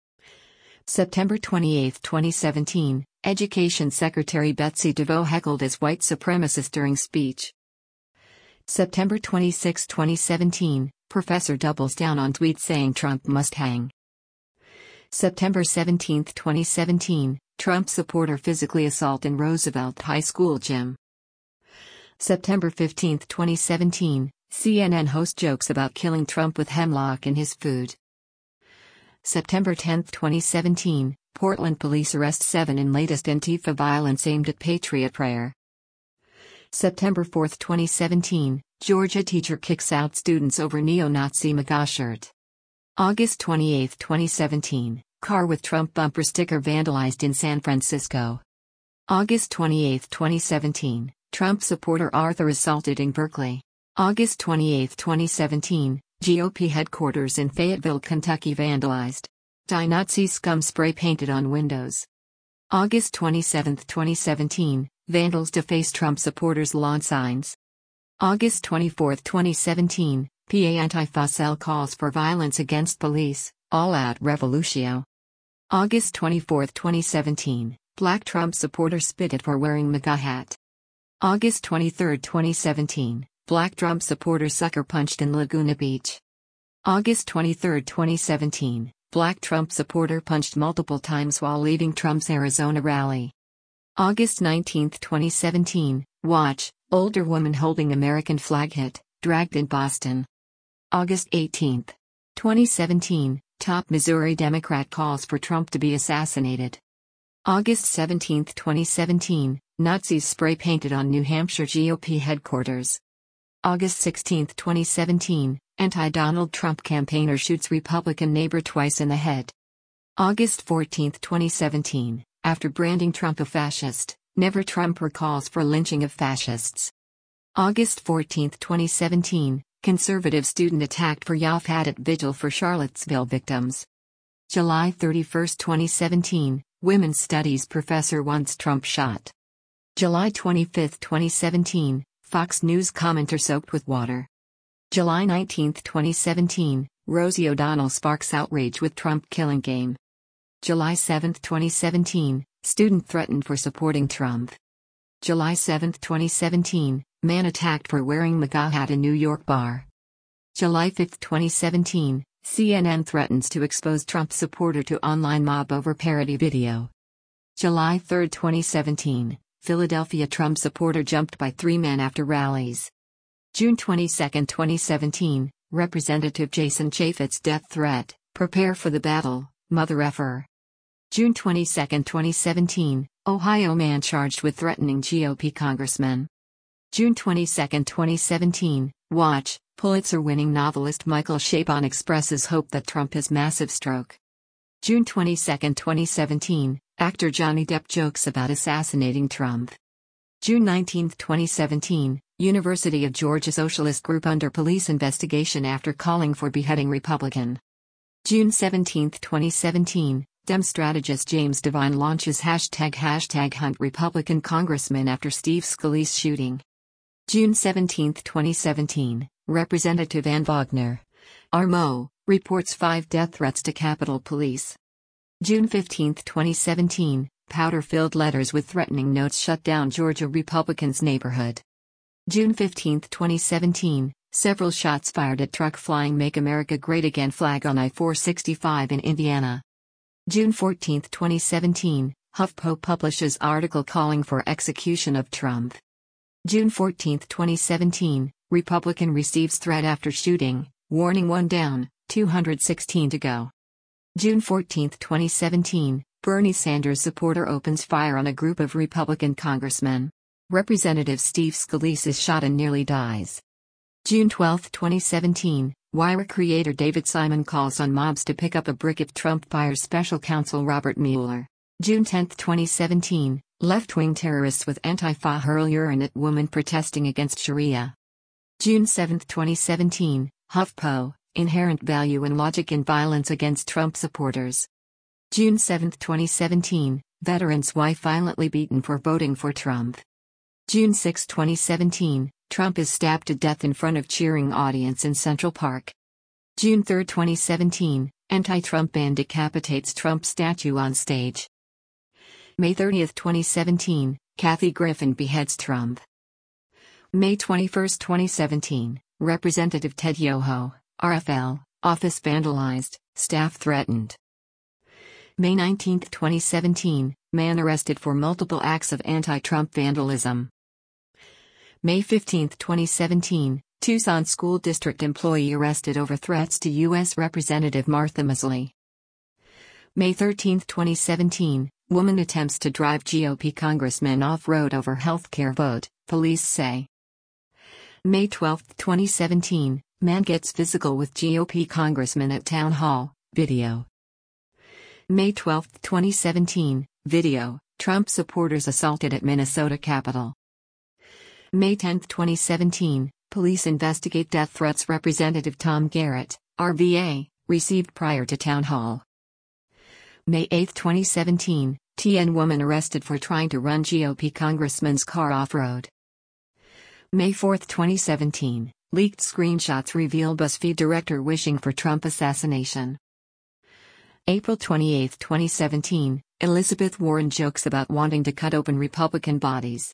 September twenty-eighth, twenty seventeen, Education Secretary Betsy DeVos heckled as white supremacist during speech. September twenty-sixth, twenty seventeen, Professor doubles down on tweet saying Trump must hang. September seventeenth, twenty seventeen, Trump supporter physically assault in Roosevelt High School gym. September fifteenth, twenty seventeen, C N N host jokes about killing Trump with hemlock in his food. September tenth, twenty seventeen, Portland police arrest seven in latest Antifa violence aimed at Patriot Prayer. September fourth, twenty seventeen, Georgia teacher kicks out students over neo-Nazi MAGA shirt. August twenty-eighth, twenty seventeen, car with Trump bumper sticker vandalized in San Francisco. August twenty-eighth, twenty seventeen, Trump supporter Arthur assaulted in Berkeley. August twenty-eighth, twenty seventeen, G O P headquarters in Fayetteville, Kentucky vandalized. Die-Nazi scum spray painted on windows. August twenty-seventh, twenty seventeen, vandals deface Trump supporters' lawn signs. August twenty-fourth, twenty seventeen, P A Antifa cell calls for violence against police, all-out revolutio. August twenty-fourth, twenty seventeen, black Trump supporter spitted for wearing MAGA hat. August twenty-third, twenty seventeen, black Trump supporter sucker punched in Laguna Beach. August twenty-third, twenty seventeen, black Trump supporter punched multiple times while leaving Trump's Arizona rally. August nineteenth, twenty seventeen, watch, older woman holding American flag hit, dragged in Boston. August eighteenth, twenty seventeen, top Missouri Democrat calls for Trump to be assassinated. August seventeenth, twenty seventeen, Nazis spray painted on New Hampshire G O P headquarters. August sixteenth, twenty seventeen, anti-Donald Trump campaigner shoots Republican neighbor twice in the head. August fourteenth, twenty seventeen, after branding Trump a fascist, Never Trump recalls for lynching of fascists. August fourteenth, twenty seventeen, conservative student attacked for Yafat at vigil for Charlottesville victims. July thirty-first, twenty seventeen, women's studies professor wants Trump shot. July twenty-fifth, twenty seventeen, Fox News commenter soaked with water. July nineteenth, twenty seventeen, Rosie O'Donnell sparks outrage with Trump killing game. July seventh, twenty seventeen, student threatened for supporting Trump. July seventh, twenty seventeen, man attacked for wearing MAGA hat in New York bar. July fifth, twenty seventeen, C N N threatens to expose Trump supporter to online mob over parody video. July third, twenty seventeen, Philadelphia Trump supporter jumped by three men after rallies. June twenty-second, twenty seventeen, Representative Jason Chaffetz's death threat, prepare for the battle, mother effer. June twenty-second, twenty seventeen, Ohio man charged with threatening G O P congressman. June twenty-second, twenty seventeen, watch, Pulitzer-winning novelist Michael Chabon expresses hope that Trump has massive stroke. June twenty-second, twenty seventeen, actor Johnny Depp jokes about assassinating Trump. June nineteenth, twenty seventeen, University of Georgia Socialist Group under police investigation after calling for beheading Republican. June seventeenth, twenty seventeen, Dem strategist James Devine launches hashtag hashtag hunt Republican congressman after Steve Scalise shooting. June seventeenth, twenty seventeen, Representative Ann Wagner, R M O, reports five death threats to Capitol Police. June fifteenth, twenty seventeen, powder-filled letters with threatening notes shut down Georgia Republicans' neighborhood. June fifteenth, twenty seventeen, several shots fired at truck flying Make America Great Again flag on I four sixty-five in Indiana. June fourteenth, twenty seventeen, HuffPo publishes article calling for execution of Trump. June fourteenth, twenty seventeen, Republican receives threat after shooting, warning one down, two hundred sixteen to go. June fourteenth, twenty seventeen, Bernie Sanders supporter opens fire on a group of Republican congressmen. Representative Steve Scalise is shot and nearly dies. June twelfth, twenty seventeen, Wire creator David Simon calls on mobs to pick up a brick if Trump fires special counsel Robert Mueller. June tenth, twenty seventeen, left-wing terrorists with Antifa hurl urine at woman protesting against Sharia. June seventh, twenty seventeen, HuffPo, inherent value and logic in violence against Trump supporters. June seventh, twenty seventeen, veteran's wife violently beaten for voting for Trump. June sixth, twenty seventeen, Trump is stabbed to death in front of cheering audience in Central Park. June third, twenty seventeen, anti-Trump ban decapitates Trump statue on stage. May thirtieth, twenty seventeen, Kathy Griffin beheads Trump. May twenty-first, twenty seventeen, Representative Ted Yoho, R F L, office vandalized, staff threatened. May nineteenth, twenty seventeen, man arrested for multiple acts of anti-Trump vandalism. May fifteenth, twenty seventeen, Tucson school district employee arrested over threats to U S Representative Martha Mosley. May thirteenth, twenty seventeen, woman attempts to drive G O P congressman off-road over healthcare vote, police say. May twelfth, twenty seventeen, man gets physical with G O P congressman at town hall, video. May twelfth, twenty seventeen, video, Trump supporters assaulted at Minnesota Capitol. May tenth, twenty seventeen, police investigate death threats Representative Tom Garrett, R V A, received prior to town hall. May eighth, twenty seventeen, T N woman arrested for trying to run G O P congressman's car off-road. May fourth, twenty seventeen, leaked screenshots reveal BuzzFeed director wishing for Trump assassination. April twenty-eighth, twenty seventeen, Elizabeth Warren jokes about wanting to cut open Republican bodies.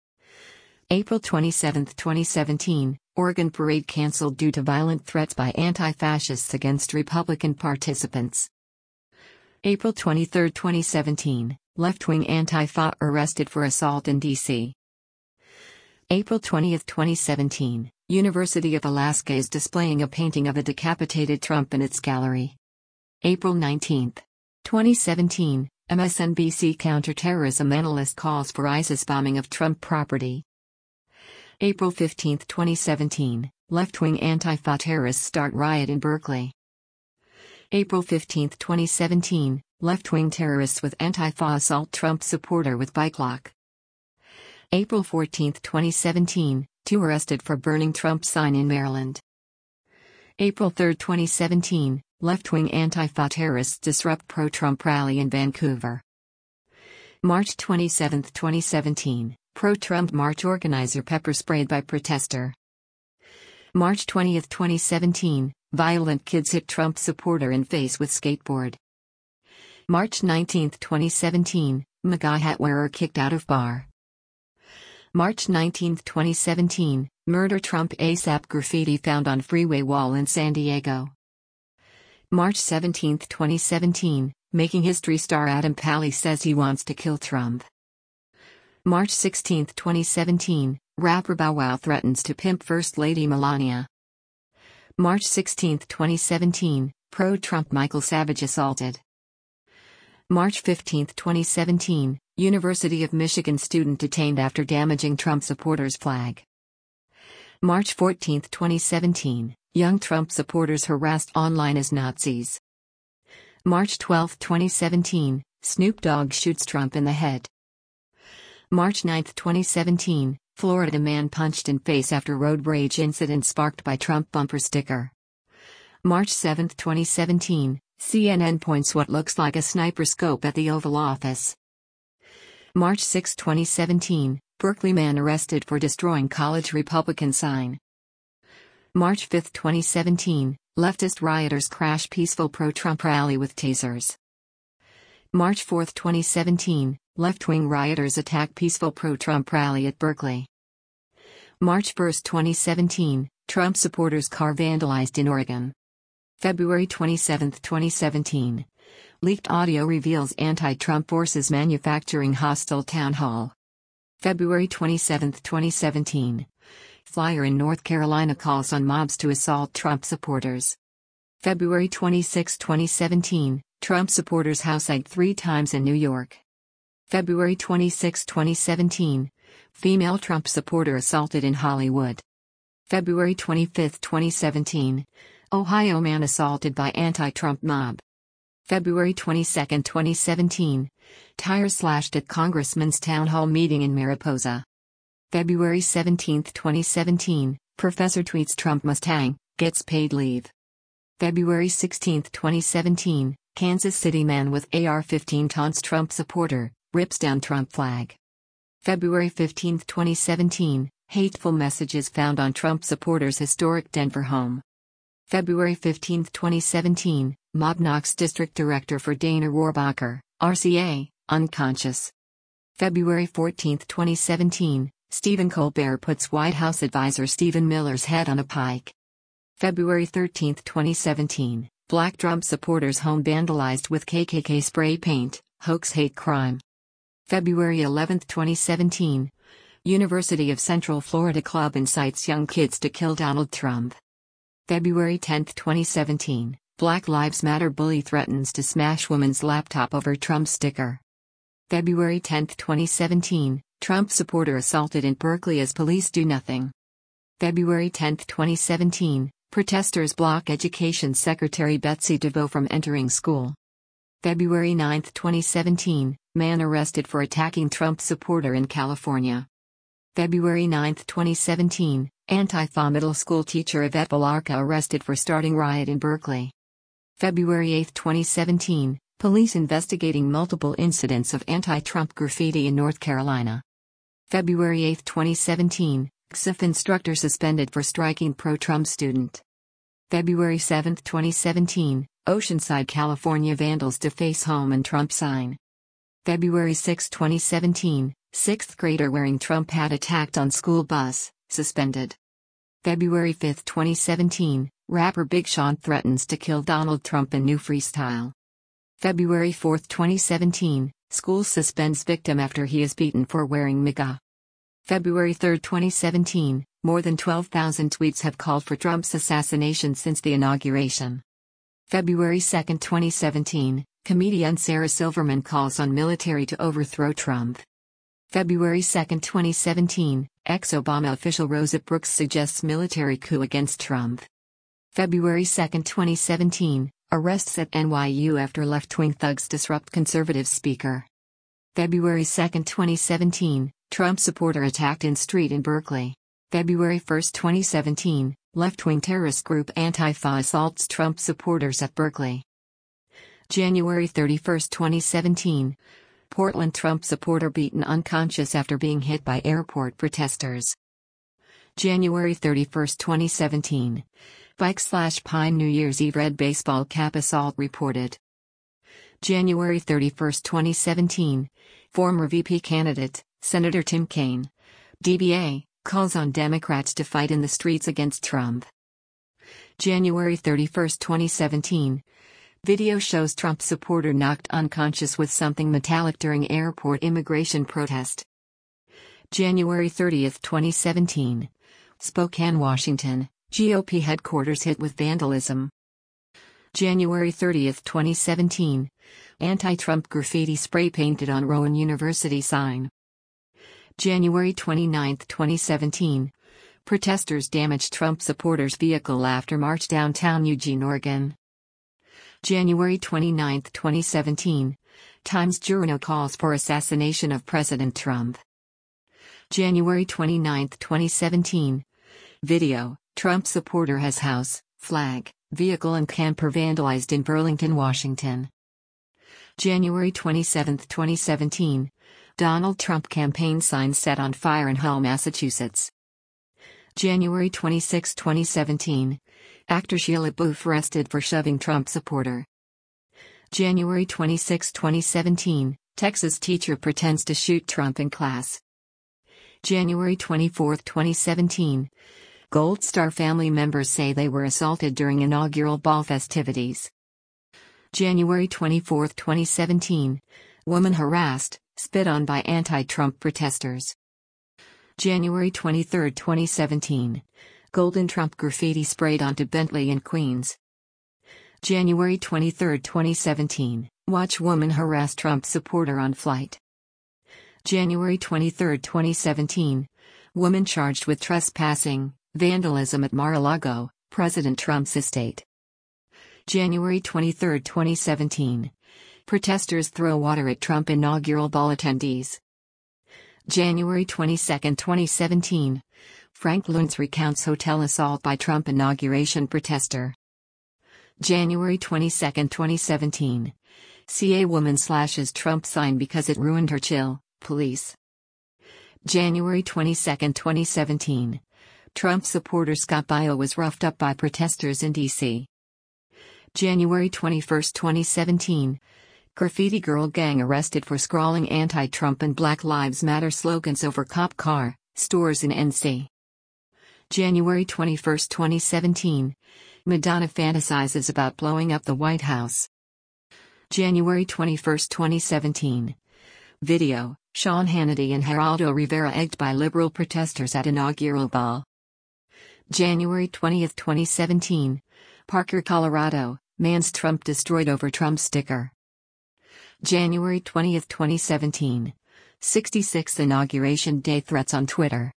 April twenty-seventh, twenty seventeen, Oregon parade canceled due to violent threats by anti-fascists against Republican participants. April twenty-third, twenty seventeen, left-wing Antifa arrested for assault in D C. April twentieth, twenty seventeen, University of Alaska is displaying a painting of a decapitated Trump in its gallery. April nineteenth, twenty seventeen, M S N B C counterterrorism analyst calls for ISIS bombing of Trump property. April fifteenth, twenty seventeen, left-wing Antifa terrorists start riot in Berkeley. April fifteenth, twenty seventeen, left-wing terrorists with Antifa assault Trump supporter with bike lock. April fourteenth, twenty seventeen, two arrested for burning Trump sign in Maryland. April third, twenty seventeen, left-wing Antifa terrorists disrupt pro-Trump rally in Vancouver. March twenty-seventh, twenty seventeen, pro-Trump march organizer pepper sprayed by protester. March twentieth, twenty seventeen, violent kids hit Trump supporter in face with skateboard. March nineteenth, twenty seventeen, MAGA hat wearer kicked out of bar. March nineteenth, twenty seventeen, murder Trump ASAP graffiti found on freeway wall in San Diego. March seventeenth, twenty seventeen, making history star Adam Pally says he wants to kill Trump. March sixteenth, twenty seventeen, rapper Bow Wow threatens to pimp First Lady Melania. March sixteenth, twenty seventeen, pro-Trump Michael Savage assaulted. March fifteenth, twenty seventeen, University of Michigan student detained after damaging Trump supporters' flag. March fourteenth, twenty seventeen, young Trump supporters harassed online as Nazis. March twelfth, twenty seventeen, Snoop Dogg shoots Trump in the head. March ninth, twenty seventeen, Florida man punched in face after road rage incident sparked by Trump bumper sticker. March seventh, twenty seventeen, C N N points what looks like a sniper scope at the Oval Office. March sixth, twenty seventeen, Berkeley man arrested for destroying college Republican sign. March fifth, twenty seventeen, leftist rioters crash peaceful pro-Trump rally with tasers. March fourth, twenty seventeen, left-wing rioters attack peaceful pro-Trump rally at Berkeley. March first, twenty seventeen, Trump supporters car vandalized in Oregon. February twenty-seventh, twenty seventeen, leaked audio reveals anti-Trump forces manufacturing hostile town hall. February twenty-seventh, twenty seventeen, flyer in North Carolina calls on mobs to assault Trump supporters. February twenty-sixth, twenty seventeen, Trump supporters house egged three times in New York. February twenty-sixth, twenty seventeen, female Trump supporter assaulted in Hollywood. February twenty-fifth, twenty seventeen, Ohio man assaulted by anti-Trump mob. February twenty-second, twenty seventeen, tires slashed at congressman's town hall meeting in Mariposa. February seventeenth, twenty seventeen, professor tweets Trump Mustang, gets paid leave. February sixteenth, twenty seventeen, Kansas City man with A R fifteen taunts Trump supporter, rips down Trump flag. February fifteenth, twenty seventeen, hateful messages found on Trump supporters' historic Denver home. February fifteenth, twenty seventeen, mob knocks district director for Dana Rohrabacher, R C A, unconscious. February fourteenth, twenty seventeen, Stephen Colbert puts White House advisor Stephen Miller's head on a pike. February thirteenth, twenty seventeen, black Trump supporters' home vandalized with K K K spray paint, hoax hate crime. February eleventh, twenty seventeen, University of Central Florida club incites young kids to kill Donald Trump. February tenth, twenty seventeen, Black Lives Matter bully threatens to smash woman's laptop over Trump sticker. February tenth, twenty seventeen, Trump supporter assaulted in Berkeley as police do nothing. February tenth, twenty seventeen, protesters block Education Secretary Betsy DeVos from entering school. February ninth, twenty seventeen, man arrested for attacking Trump supporter in California. February ninth, twenty seventeen, Antifa middle school teacher Yvette Villarca arrested for starting riot in Berkeley. February eighth, twenty seventeen, police investigating multiple incidents of anti-Trump graffiti in North Carolina. February eighth, twenty seventeen, X F instructor suspended for striking pro-Trump student. February seventh, twenty seventeen, Oceanside, California vandals deface home and Trump sign. February sixth, twenty seventeen, sixth grader wearing Trump hat attacked on school bus, suspended. February fifth, twenty seventeen, rapper Big Sean threatens to kill Donald Trump in new freestyle. February fourth, twenty seventeen, school suspends victim after he is beaten for wearing MAGA. February third, twenty seventeen, More than twelve thousand tweets have called for Trump's assassination since the inauguration. February second, twenty seventeen, comedian Sarah Silverman calls on military to overthrow Trump. February second, twenty seventeen, ex-Obama official Rosa Brooks suggests military coup against Trump. February second, twenty seventeen, arrests at N Y U after left-wing thugs disrupt conservative speaker. February second, twenty seventeen, Trump supporter attacked in street in Berkeley. February first, twenty seventeen, left-wing terrorist group Antifa assaults Trump supporters at Berkeley. January thirty-first, twenty seventeen, Portland Trump supporter beaten unconscious after being hit by airport protesters. January thirty-first, twenty seventeen, Bike slash Pine New Year's Eve red baseball cap assault reported. January thirty-first, twenty seventeen, former V P candidate, Senator Tim Kaine, D B A, calls on Democrats to fight in the streets against Trump. January thirty-first, twenty seventeen, video shows Trump supporter knocked unconscious with something metallic during airport immigration protest. January thirtieth, twenty seventeen, Spokane, Washington, G O P headquarters hit with vandalism. January thirtieth, twenty seventeen, anti-Trump graffiti spray painted on Rowan University sign. January twenty-ninth, twenty seventeen, protesters damaged Trump supporters' vehicle after march downtown Eugene, Oregon. January twenty-ninth, twenty seventeen, Times Journal calls for assassination of President Trump. January twenty-ninth, twenty seventeen, video, Trump supporter has house, flag, vehicle and camper vandalized in Burlington, Washington. January twenty-seventh, twenty seventeen, Donald Trump campaign sign set on fire in Hull, Massachusetts. January twenty-sixth, twenty seventeen, actor Sheila Booth arrested for shoving Trump supporter. January twenty-sixth, twenty seventeen, Texas teacher pretends to shoot Trump in class. January twenty-fourth, twenty seventeen, Gold Star family members say they were assaulted during inaugural ball festivities. January twenty-fourth, twenty seventeen, woman harassed, spit on by anti-Trump protesters. January twenty-third, twenty seventeen, golden Trump graffiti sprayed onto Bentley in Queens. January twenty-third, twenty seventeen, watch woman harass Trump supporter on flight. January twenty-third, twenty seventeen, woman charged with trespassing, vandalism at Mar-a-Lago, President Trump's estate. January twenty-third, twenty seventeen, protesters throw water at Trump inaugural ball attendees. January twenty-second, twenty seventeen, Frank Luntz recounts hotel assault by Trump inauguration protester. January twenty-second, twenty seventeen, C A woman slashes Trump sign because it ruined her chill, police. January twenty-second, twenty seventeen, Trump supporter Scott Baio was roughed up by protesters in D C. January twenty-first, twenty seventeen, graffiti girl gang arrested for scrawling anti-Trump and Black Lives Matter slogans over cop car, stores in N C. January twenty-first, twenty seventeen, Madonna fantasizes about blowing up the White House. January twenty-first, twenty seventeen, video, Sean Hannity and Geraldo Rivera egged by liberal protesters at inaugural ball. January twentieth, twenty seventeen, Parker, Colorado, man's Trump destroyed over Trump sticker. January twentieth, twenty seventeen, sixty-sixth Inauguration Day threats on Twitter.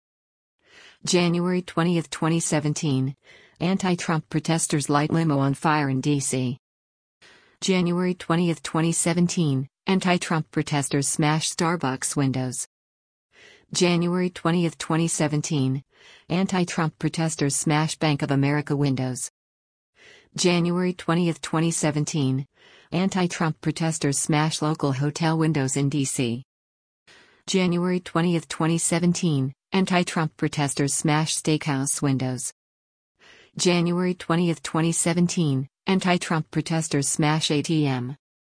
January twentieth, twenty seventeen, anti-Trump protesters light limo on fire in D C. January twentieth, twenty seventeen, anti-Trump protesters smash Starbucks windows. January twentieth, twenty seventeen, anti-Trump protesters smash Bank of America windows. January twentieth, twenty seventeen, anti-Trump protesters smash local hotel windows in D C. January twentieth, twenty seventeen, anti-Trump protesters smash steakhouse windows. January twentieth, twenty seventeen, anti-Trump protesters smash A T M.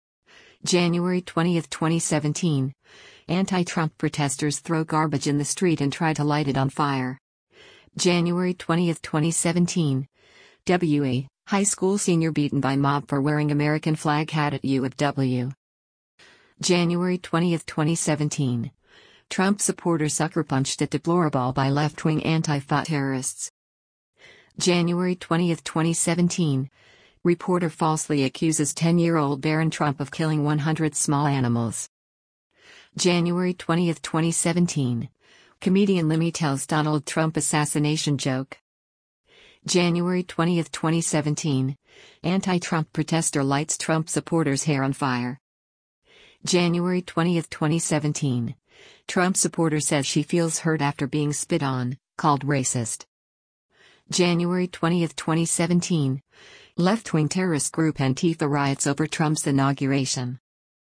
January twentieth, twenty seventeen, anti-Trump protesters throw garbage in the street and try to light it on fire. January twentieth, twenty seventeen, W A, high school senior beaten by mob for wearing American flag hat at U of W. January twentieth, twenty seventeen, Trump supporter sucker punched at Deplorable by left-wing Antifa terrorists. January twentieth, twenty seventeen. Reporter falsely accuses ten-year-old Barron Trump of killing one hundred small animals. January twentieth, twenty seventeen. Comedian Lemmy tells Donald Trump assassination joke. January twentieth, twenty seventeen. Anti-Trump protester lights Trump supporters' hair on fire. January twentieth, twenty seventeen. Trump supporter says she feels hurt after being spit on, called racist. January twentieth, twenty seventeen. Left-wing terrorist group Antifa riots over Trump's inauguration.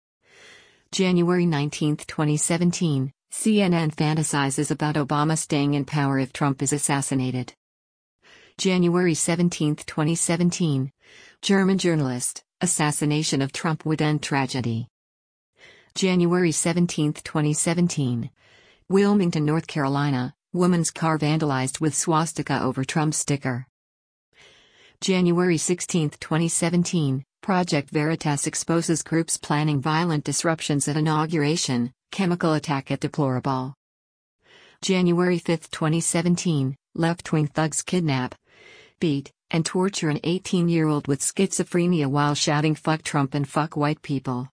January nineteenth, twenty seventeen. C N N fantasizes about Obama staying in power if Trump is assassinated. January seventeenth, twenty seventeen. German journalist, assassination of Trump would end tragedy. January seventeenth, twenty seventeen. Wilmington, North Carolina, woman's car vandalized with swastika over Trump sticker. January sixteenth, twenty seventeen. Project Veritas exposes groups planning violent disruptions at inauguration, chemical attack at Deplorable. January fifth, twenty seventeen. Left-wing thugs kidnap, beat, and torture an eighteen-year-old with schizophrenia while shouting "fuck Trump" and "fuck white people."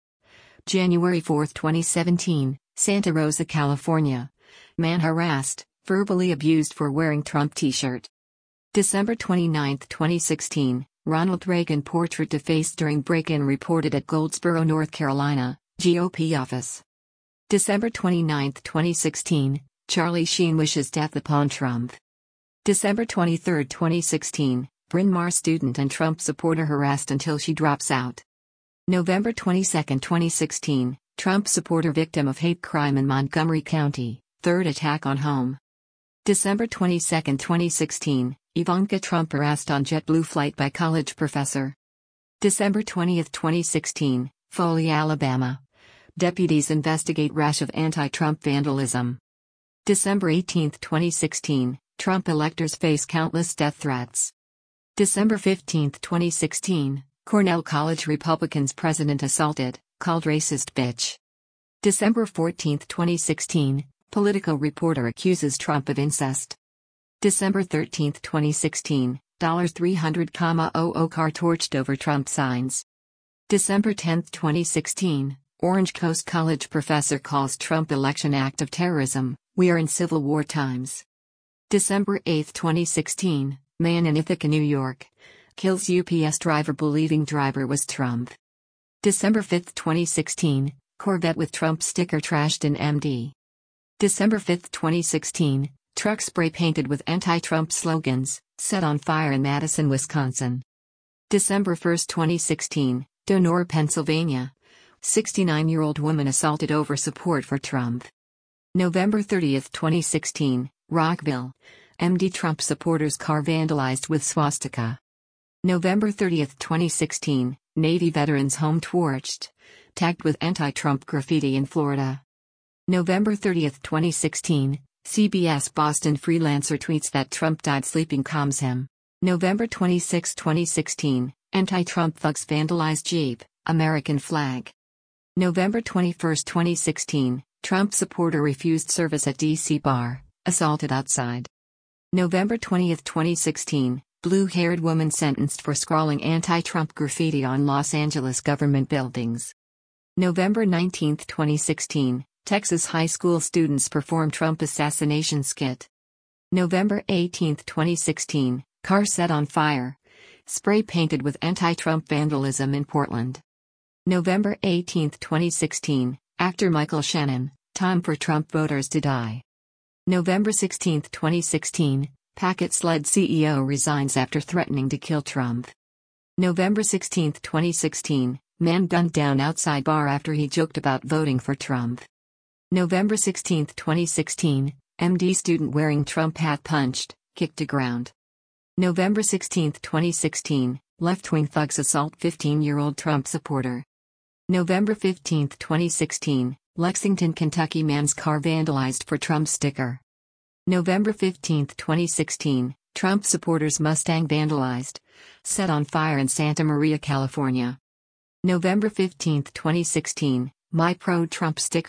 January fourth, twenty seventeen. Santa Rosa, California. Man harassed, verbally abused for wearing Trump t-shirt. December twenty-ninth, twenty sixteen. Ronald Reagan portrait defaced during break-in reported at Goldsboro, North Carolina, G O P office. December twenty-ninth, twenty sixteen. Charlie Sheen wishes death upon Trump. December twenty-third, twenty sixteen. Bryn Mawr student and Trump supporter harassed until she drops out. November twenty-second, twenty sixteen. Trump supporter victim of hate crime in Montgomery County, third attack on home. December twenty-second, twenty sixteen. Ivanka Trump harassed on JetBlue flight by college professor. December twentieth, twenty sixteen. Foley, Alabama. Deputies investigate rash of anti-Trump vandalism. December eighteenth, twenty sixteen. Trump electors face countless death threats. December fifteenth, twenty sixteen. Cornell College Republicans president assaulted, called racist bitch. December fourteenth, twenty sixteen. Politico reporter accuses Trump of incest. December thirteenth, twenty sixteen. three hundred thousand car torched over Trump signs. December tenth, twenty sixteen. Orange Coast College professor calls Trump election act of terrorism. We are in Civil War times. December eighth, twenty sixteen. Man in Ithaca, New York. Kills U P S driver believing driver was Trump. December fifth, twenty sixteen. Corvette with Trump sticker trashed in M D. December fifth, twenty sixteen. Truck spray painted with anti-Trump slogans, set on fire in Madison, Wisconsin. December first, twenty sixteen. Donor, Pennsylvania. sixty-nine-year-old woman assaulted over support for Trump. November thirtieth, twenty sixteen. Rockville. M D Trump supporters' car vandalized with swastika. November thirtieth, twenty sixteen. Navy veterans' home torched, tagged with anti-Trump graffiti in Florida. November thirtieth, twenty sixteen. C B S Boston freelancer tweets that Trump died sleeping calms him. November twenty-sixth, twenty sixteen. Anti-Trump thugs vandalize Jeep, American flag. November twenty-first, twenty sixteen. Trump supporter refused service at D C bar, assaulted outside. November twentieth, twenty sixteen. Blue-haired woman sentenced for scrawling anti-Trump graffiti on Los Angeles government buildings. November nineteenth, twenty sixteen. Texas high school students perform Trump assassination skit. November eighteenth, twenty sixteen. Car set on fire. Spray painted with anti-Trump vandalism in Portland. November eighteenth, twenty sixteen. Actor Michael Shannon, time for Trump voters to die. November sixteenth, twenty sixteen. Packet Sled C E O resigns after threatening to kill Trump. November sixteenth, twenty sixteen. Man gunned down outside bar after he joked about voting for Trump. November sixteenth, twenty sixteen. M D student wearing Trump hat punched, kicked to ground. November sixteenth, twenty sixteen. Left-wing thugs assault fifteen-year-old Trump supporter. November fifteenth, twenty sixteen. Lexington, Kentucky man's car vandalized for Trump sticker. November fifteenth, twenty sixteen. Trump supporters Mustang vandalized, set on fire in Santa Maria, California. November fifteenth, twenty sixteen. My pro-Trump stickers,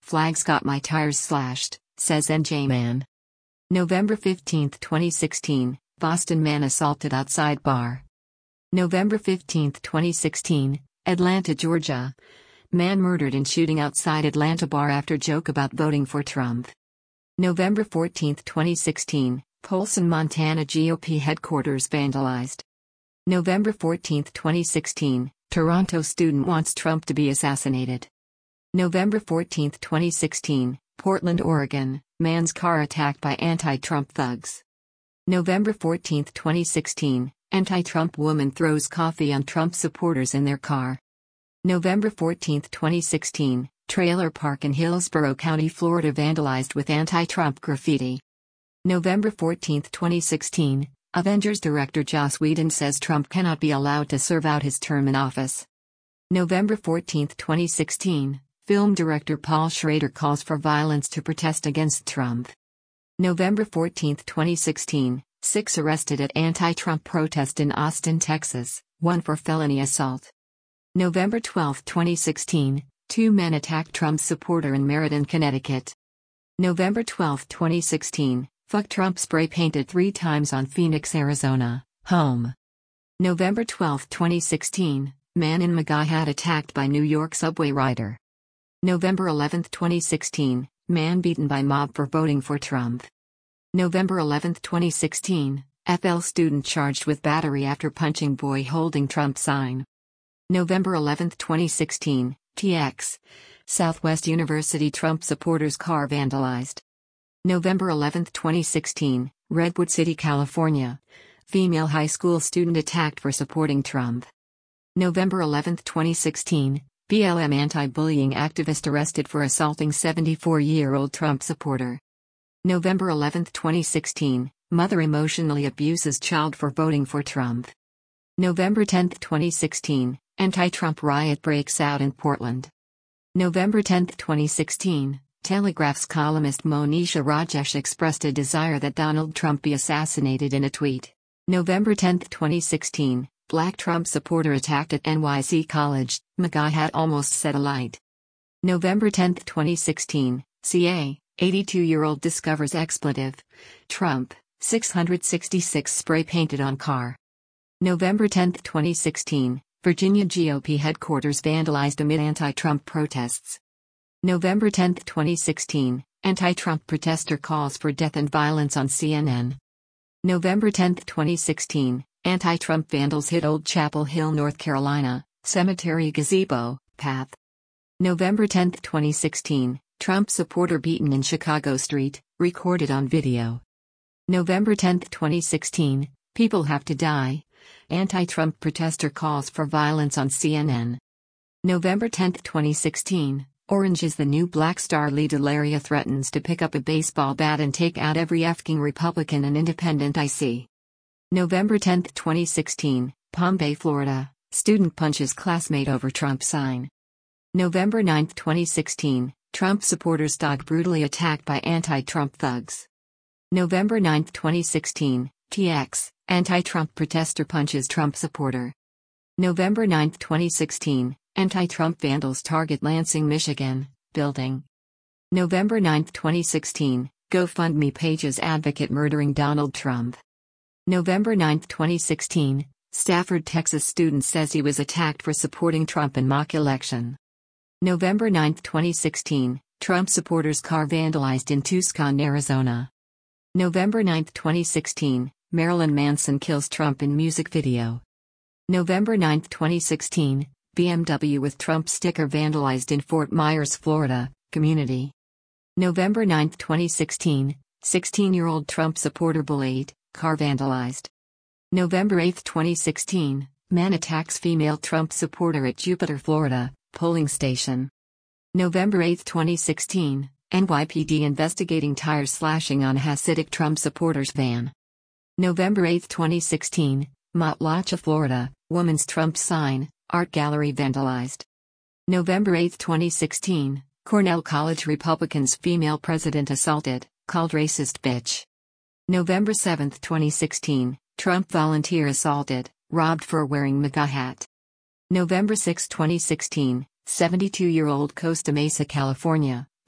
Flags got my tires slashed, says N J man. November fifteenth, twenty sixteen, Boston man assaulted outside bar. November fifteenth, twenty sixteen, Atlanta, Georgia. Man murdered in shooting outside Atlanta bar after joke about voting for Trump. November fourteenth, twenty sixteen, Polson, Montana G O P headquarters vandalized. November fourteenth, twenty sixteen, Toronto student wants Trump to be assassinated. November fourteenth, twenty sixteen, Portland, Oregon, man's car attacked by anti-Trump thugs. November fourteenth, twenty sixteen, anti-Trump woman throws coffee on Trump supporters in their car. November fourteenth, twenty sixteen, trailer park in Hillsborough County, Florida vandalized with anti-Trump graffiti. November fourteenth, twenty sixteen, Avengers director Joss Whedon says Trump cannot be allowed to serve out his term in office. November fourteenth, twenty sixteen, film director Paul Schrader calls for violence to protest against Trump. November fourteenth, twenty sixteen, six arrested at anti-Trump protest in Austin, Texas, one for felony assault. November twelfth, twenty sixteen, two men attacked Trump supporter in Meriden, Connecticut. November twelfth, twenty sixteen, fuck Trump spray painted three times on Phoenix, Arizona, home. November twelfth, twenty sixteen, man in MAGA hat attacked by New York subway rider. November eleventh, twenty sixteen, man beaten by mob for voting for Trump. November eleventh, twenty sixteen, F L student charged with battery after punching boy holding Trump sign. November eleventh, twenty sixteen, T X, Southwest University Trump supporters car vandalized. November eleventh, twenty sixteen, Redwood City, California, female high school student attacked for supporting Trump. November eleventh, twenty sixteen, B L M anti-bullying activist arrested for assaulting seventy-four-year-old Trump supporter. November eleventh, twenty sixteen, mother emotionally abuses child for voting for Trump. November tenth, twenty sixteen, anti-Trump riot breaks out in Portland. November tenth, twenty sixteen, Telegraph's columnist Monisha Rajesh expressed a desire that Donald Trump be assassinated in a tweet. November tenth, twenty sixteen, black Trump supporter attacked at N Y C College, MAGA hat almost set alight. November tenth, twenty sixteen, C A, eighty-two-year-old discovers expletive. Trump, six hundred sixty-six spray painted on car. November tenth, twenty sixteen, Virginia G O P headquarters vandalized amid anti-Trump protests. November tenth, twenty sixteen, anti-Trump protester calls for death and violence on C N N. November tenth, twenty sixteen, anti-Trump vandals hit Old Chapel Hill, North Carolina, cemetery gazebo, path. November tenth, twenty sixteen, Trump supporter beaten in Chicago street, recorded on video. November tenth, twenty sixteen, people have to die. Anti-Trump protester calls for violence on C N N. November tenth, twenty sixteen, Orange is the new black star. Lee Delaria threatens to pick up a baseball bat and take out every effing Republican and Independent I see. November tenth, twenty sixteen, Palm Bay, Florida, student punches classmate over Trump sign. November ninth, twenty sixteen, Trump supporters dog brutally attacked by anti-Trump thugs. November ninth, twenty sixteen, T X, anti-Trump protester punches Trump supporter. November ninth, twenty sixteen, anti-Trump vandals target Lansing, Michigan, building. November ninth, twenty sixteen, GoFundMe pages advocate murdering Donald Trump. November ninth, twenty sixteen, Stafford, Texas student says he was attacked for supporting Trump in mock election. November ninth, twenty sixteen, Trump supporters car vandalized in Tucson, Arizona. November ninth, twenty sixteen, Marilyn Manson kills Trump in music video. November ninth, twenty sixteen, B M W with Trump sticker vandalized in Fort Myers, Florida, community. November ninth, twenty sixteen, sixteen-year-old Trump supporter bullied, car vandalized. November eighth, twenty sixteen, man attacks female Trump supporter at Jupiter, Florida, polling station. November eighth, twenty sixteen, N Y P D investigating tire slashing on Hasidic Trump supporters van. November eighth, twenty sixteen, Matlacha, Florida, woman's Trump sign, art gallery vandalized. November eighth, twenty sixteen, Cornell College Republicans female president assaulted, called racist bitch. November seventh, twenty sixteen, Trump volunteer assaulted, robbed for wearing MAGA hat. November sixth, twenty sixteen, seventy-two-year-old Costa Mesa, California,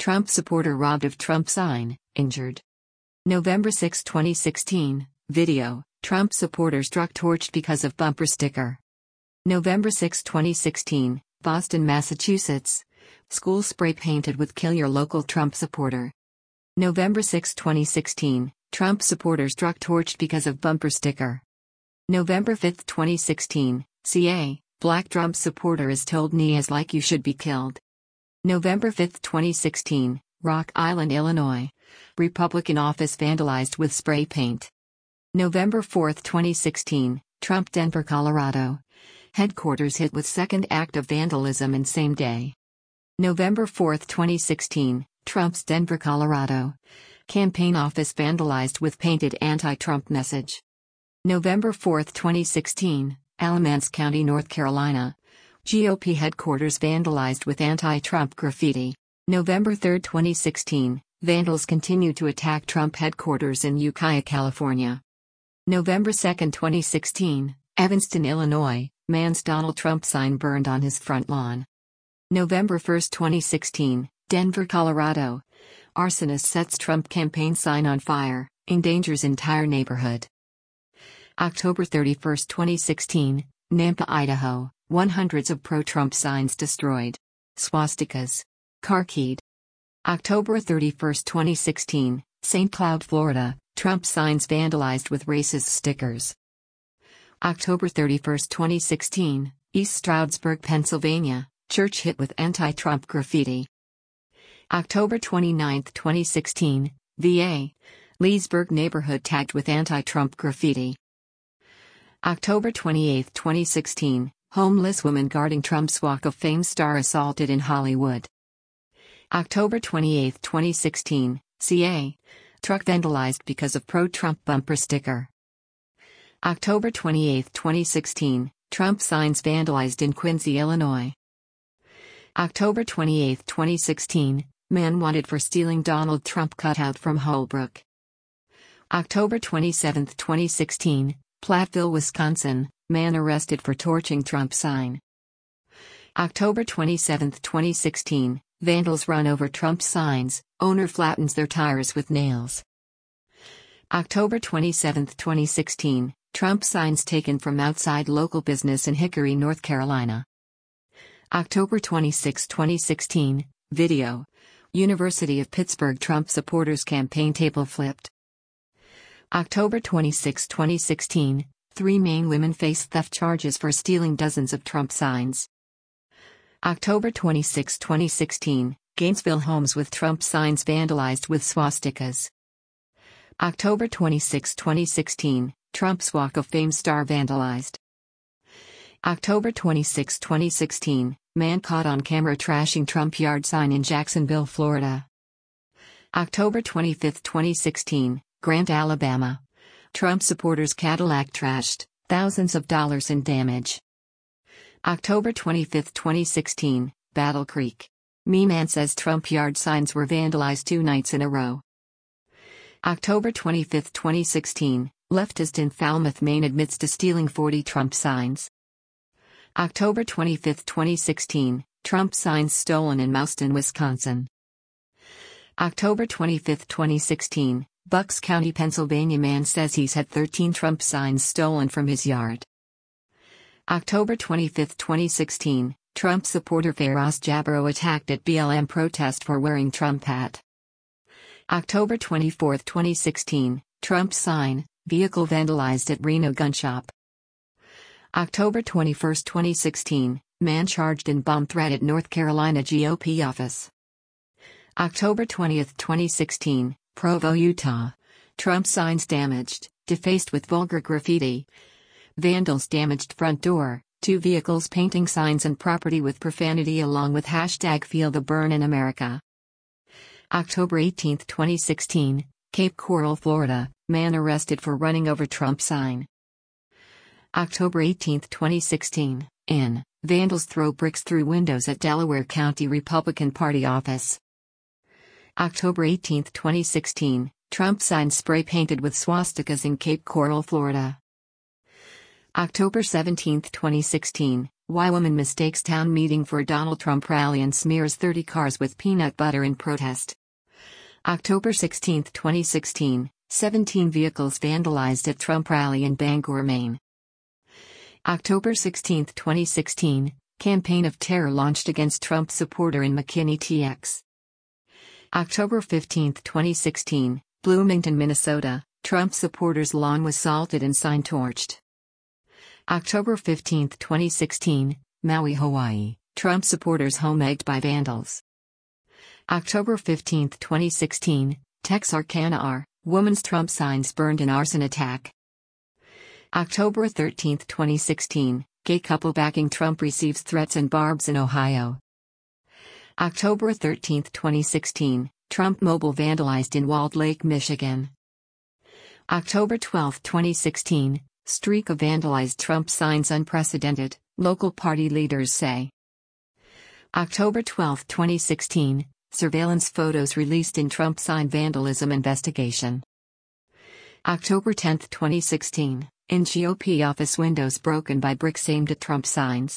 Trump supporter robbed of Trump sign, injured. November sixth, twenty sixteen, video, Trump supporter struck torched because of bumper sticker. November sixth, twenty sixteen, Boston, Massachusetts. School spray painted with "Kill Your Local Trump Supporter." November sixth, twenty sixteen, Trump supporter struck torched because of bumper sticker. November fifth, twenty sixteen, C A, Black Trump supporter is told "Nia's like you should be killed." November fifth, twenty sixteen, Rock Island, Illinois. Republican office vandalized with spray paint. November fourth, twenty sixteen, Trump, Denver, Colorado. Headquarters hit with second act of vandalism in same day. November fourth, twenty sixteen, Trump's Denver, Colorado. Campaign office vandalized with painted anti-Trump message. November fourth, twenty sixteen, Alamance County, North Carolina. G O P headquarters vandalized with anti-Trump graffiti. November third, twenty sixteen, vandals continue to attack Trump headquarters in Ukiah, California. November second, twenty sixteen, Evanston, Illinois. Man's Donald Trump sign burned on his front lawn. November first, twenty sixteen, Denver, Colorado. Arsonist sets Trump campaign sign on fire, endangers entire neighborhood. October thirty-first, twenty sixteen, Nampa, Idaho. Hundreds of pro-Trump signs destroyed. Swastikas. Car keyed. October thirty-first, twenty sixteen, Saint Cloud, Florida. Trump signs vandalized with racist stickers. October thirty-first, twenty sixteen, East Stroudsburg, Pennsylvania. Church hit with anti-Trump graffiti. October twenty-ninth, twenty sixteen, V A. Leesburg neighborhood tagged with anti-Trump graffiti. October twenty-eighth, twenty sixteen, homeless woman guarding Trump's Walk of Fame star assaulted in Hollywood. October twenty-eighth, twenty sixteen, C A. Truck vandalized because of pro-Trump bumper sticker. October twenty-eighth, twenty sixteen, Trump signs vandalized in Quincy, Illinois. October twenty-eighth, twenty sixteen, man wanted for stealing Donald Trump cutout from Holbrook. October twenty-seventh, twenty sixteen, Platteville, Wisconsin, man arrested for torching Trump sign. October twenty-seventh, twenty sixteen, vandals run over Trump signs, owner flattens their tires with nails. October twenty-seventh, twenty sixteen, Trump signs taken from outside local business in Hickory, North Carolina. October twenty-sixth, twenty sixteen, video. University of Pittsburgh Trump supporters campaign table flipped. October twenty-sixth, twenty sixteen, three Maine women face theft charges for stealing dozens of Trump signs. October twenty-sixth, twenty sixteen, Gainesville homes with Trump signs vandalized with swastikas. October twenty-sixth, twenty sixteen, Trump's Walk of Fame star vandalized. October twenty-sixth, twenty sixteen, man caught on camera trashing Trump yard sign in Jacksonville, Florida. October twenty-fifth, twenty sixteen, Grant, Alabama. Trump supporters' Cadillac trashed, thousands of dollars in damage. October twenty-fifth, twenty sixteen, Battle Creek. Me man says Trump yard signs were vandalized two nights in a row. October twenty-fifth, twenty sixteen, leftist in Falmouth, Maine admits to stealing forty Trump signs. October twenty-fifth, twenty sixteen, Trump signs stolen in Mouston, Wisconsin. October twenty-fifth, twenty sixteen, Bucks County, Pennsylvania man says he's had thirteen Trump signs stolen from his yard. October twenty-fifth, twenty sixteen, Trump supporter Faraz Jabaro attacked at B L M protest for wearing Trump hat. October twenty-fourth, twenty sixteen, Trump sign, vehicle vandalized at Reno gun shop. October twenty-first, twenty sixteen, man charged in bomb threat at North Carolina G O P office. October twentieth, twenty sixteen, Provo, Utah. Trump signs damaged, defaced with vulgar graffiti. Vandals damaged front door, two vehicles painting signs and property with profanity along with hashtag Feel the Burn in America. October eighteenth, twenty sixteen, Cape Coral, Florida, man arrested for running over Trump sign. October eighteenth, twenty sixteen, in, vandals throw bricks through windows at Delaware County Republican Party office. October eighteenth, twenty sixteen, Trump sign spray painted with swastikas in Cape Coral, Florida. October seventeenth, twenty sixteen, Why woman mistakes town meeting for Donald Trump rally and smears thirty cars with peanut butter in protest. October sixteenth, twenty sixteen, seventeen vehicles vandalized at Trump rally in Bangor, Maine. October sixteenth, twenty sixteen, campaign of terror launched against Trump supporter in McKinney, T X. October fifteenth, twenty sixteen, Bloomington, Minnesota, Trump supporters' lawn was salted and sign torched. October fifteenth, twenty sixteen, Maui, Hawaii, Trump supporters home egged by vandals. October fifteenth, twenty sixteen, Texarkana, R, woman's Trump signs burned in arson attack. October thirteenth, twenty sixteen, gay couple backing Trump receives threats and barbs in Ohio. October thirteenth, twenty sixteen, Trump mobile vandalized in Walled Lake, Michigan. October twelfth, twenty sixteen, streak of vandalized Trump signs unprecedented, local party leaders say. October twelfth, twenty sixteen, surveillance photos released in Trump sign vandalism investigation. October tenth, twenty sixteen, in G O P office windows broken by bricks aimed at Trump signs.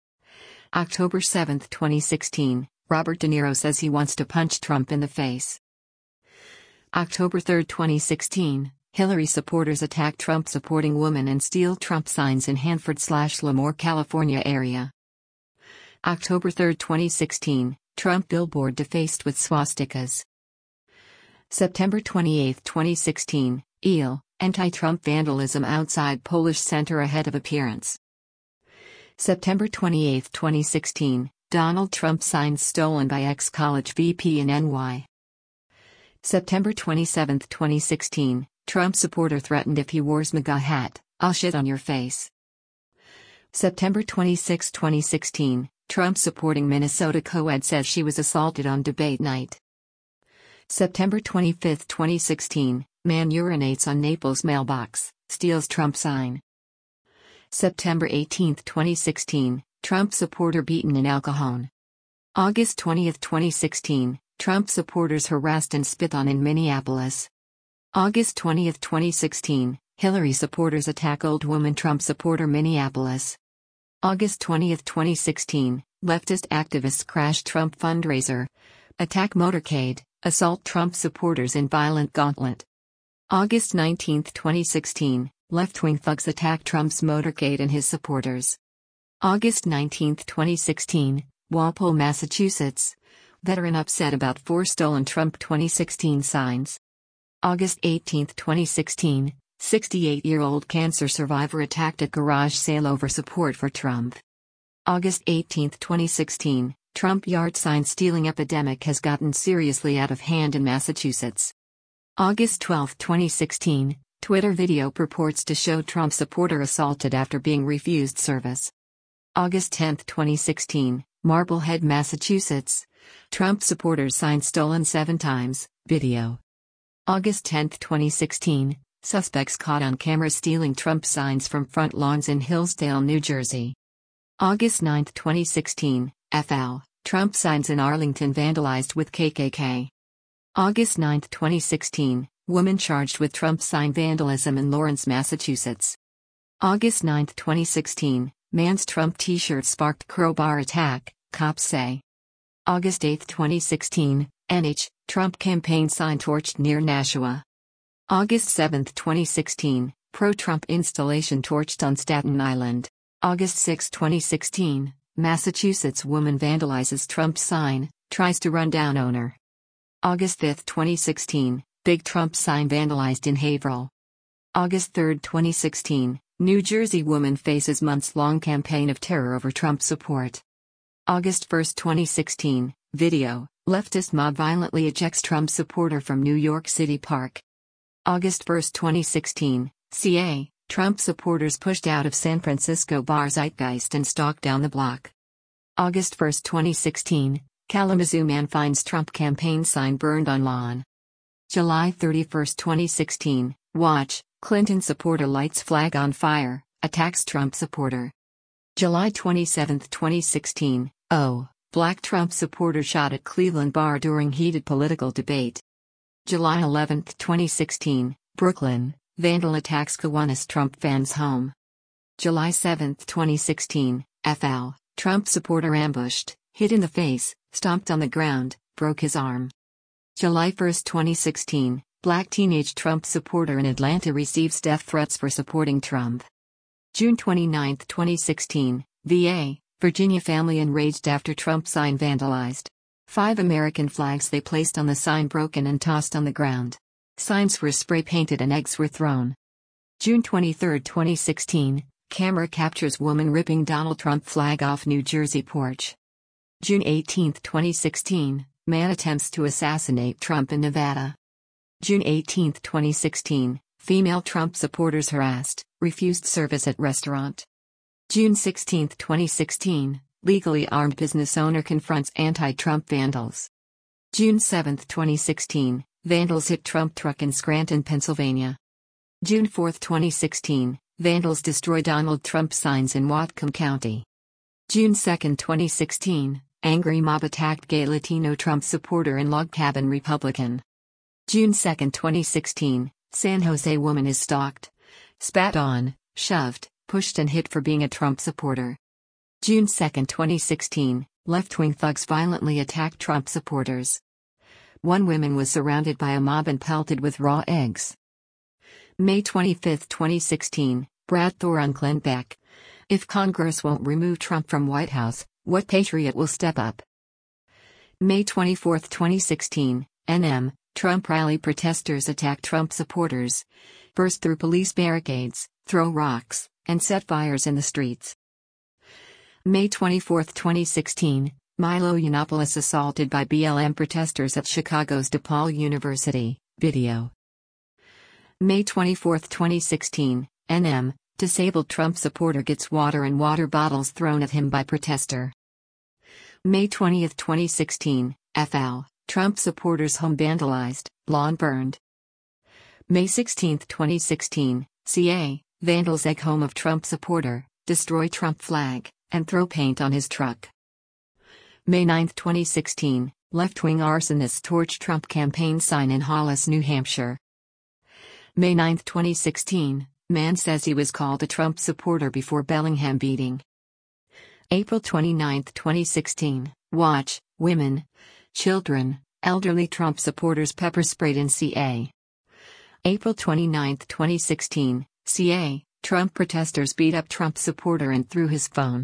October seventh, twenty sixteen, Robert De Niro says he wants to punch Trump in the face. October third, twenty sixteen, Hillary supporters attack Trump supporting woman and steal Trump signs in Hanford/Lemoore, California area. October third, twenty sixteen, Trump billboard defaced with swastikas. September twenty-eighth, twenty sixteen, Eel, anti-Trump vandalism outside Polish Center ahead of appearance. September twenty-eighth, twenty sixteen, Donald Trump signs stolen by ex-college V P in N Y. September twenty-seventh, twenty sixteen, Trump supporter threatened if he wears MAGA hat, I'll shit on your face. September twenty-sixth, twenty sixteen, Trump supporting Minnesota co-ed says she was assaulted on debate night. September twenty-fifth, twenty sixteen, man urinates on Naples mailbox, steals Trump sign. September eighteenth, twenty sixteen, Trump supporter beaten in El Cajon. August twentieth, twenty sixteen, Trump supporters harassed and spit on in Minneapolis. August twentieth, twenty sixteen, Hillary supporters attack old woman Trump supporter Minneapolis. August twentieth, twenty sixteen, leftist activists crash Trump fundraiser. Attack motorcade, assault Trump supporters in violent gauntlet. August nineteenth, twenty sixteen, left-wing thugs attack Trump's motorcade and his supporters. August nineteenth, twenty sixteen, Walpole, Massachusetts. Veteran upset about four stolen Trump twenty sixteen signs. August eighteenth, twenty sixteen, sixty-eight-year-old cancer survivor attacked at garage sale over support for Trump. August eighteenth, twenty sixteen, Trump yard sign stealing epidemic has gotten seriously out of hand in Massachusetts. August twelfth, twenty sixteen, Twitter video purports to show Trump supporter assaulted after being refused service. August tenth, twenty sixteen, Marblehead, Massachusetts. Trump supporters sign stolen seven times, video. August tenth, twenty sixteen, suspects caught on camera stealing Trump signs from front lawns in Hillsdale, New Jersey. August ninth, twenty sixteen, F L, Trump signs in Arlington vandalized with K K K. August ninth, twenty sixteen, woman charged with Trump sign vandalism in Lawrence, Massachusetts. August ninth, twenty sixteen, man's Trump t-shirt sparked crowbar attack, cops say. August eighth, twenty sixteen, N H, Trump campaign sign torched near Nashua. August seventh, twenty sixteen, pro-Trump installation torched on Staten Island. August sixth, twenty sixteen, Massachusetts woman vandalizes Trump sign, tries to run down owner. August fifth, twenty sixteen, big Trump sign vandalized in Haverhill. August third, twenty sixteen, New Jersey woman faces months-long campaign of terror over Trump support. August first, twenty sixteen, video, leftist mob violently ejects Trump supporter from New York City Park. August first, twenty sixteen, C A, Trump supporters pushed out of San Francisco bar Zeitgeist and stalked down the block. August first, twenty sixteen, Kalamazoo man finds Trump campaign sign burned on lawn. July thirty-first, twenty sixteen, watch, Clinton supporter lights flag on fire, attacks Trump supporter. July twenty-seventh, twenty sixteen, oh, black Trump supporter shot at Cleveland bar during heated political debate. July eleventh, twenty sixteen, Brooklyn, vandal attacks Kiwanis Trump fans home. July seventh, twenty sixteen, F L, Trump supporter ambushed, hit in the face, stomped on the ground, broke his arm. July first, twenty sixteen, Black teenage Trump supporter in Atlanta receives death threats for supporting Trump. June twenty-ninth, twenty sixteen, V A, Virginia family enraged after Trump sign vandalized. Five American flags they placed on the sign broken and tossed on the ground. Signs were spray painted and eggs were thrown. June twenty-third, twenty sixteen, camera captures woman ripping Donald Trump flag off New Jersey porch. June eighteenth, twenty sixteen, man attempts to assassinate Trump in Nevada. June eighteenth, twenty sixteen, female Trump supporters harassed, refused service at restaurant. June sixteenth, twenty sixteen, legally armed business owner confronts anti-Trump vandals. June seventh, twenty sixteen, vandals hit Trump truck in Scranton, Pennsylvania. June fourth, twenty sixteen, vandals destroy Donald Trump signs in Whatcom County. June second, twenty sixteen, angry mob attacked gay Latino Trump supporter in log cabin Republican. June second, twenty sixteen, San Jose woman is stalked, spat on, shoved, pushed and hit for being a Trump supporter. June second, twenty sixteen, left-wing thugs violently attacked Trump supporters. One woman was surrounded by a mob and pelted with raw eggs. May twenty-fifth, twenty sixteen, Brad Thor on Glenn Beck. If Congress won't remove Trump from White House, what patriot will step up? May twenty-fourth, twenty sixteen, N M, Trump rally protesters attack Trump supporters, burst through police barricades, throw rocks, and set fires in the streets. May twenty-fourth, twenty sixteen, Milo Yiannopoulos assaulted by B L M protesters at Chicago's DePaul University, video. May twenty-fourth, twenty sixteen, N M, disabled Trump supporter gets water and water bottles thrown at him by protester. May twentieth, twenty sixteen, F L, Trump supporters home vandalized, lawn burned. May sixteenth, twenty sixteen, C A, vandals egg home of Trump supporter, destroy Trump flag, and throw paint on his truck. May ninth, twenty sixteen, left-wing arsonists torch Trump campaign sign in Hollis, New Hampshire. May ninth, twenty sixteen, man says he was called a Trump supporter before Bellingham beating. April twenty-ninth, twenty sixteen, watch, women, children, elderly Trump supporters pepper sprayed in C A. April twenty-ninth, twenty sixteen, C A, Trump protesters beat up Trump supporter and threw his phone.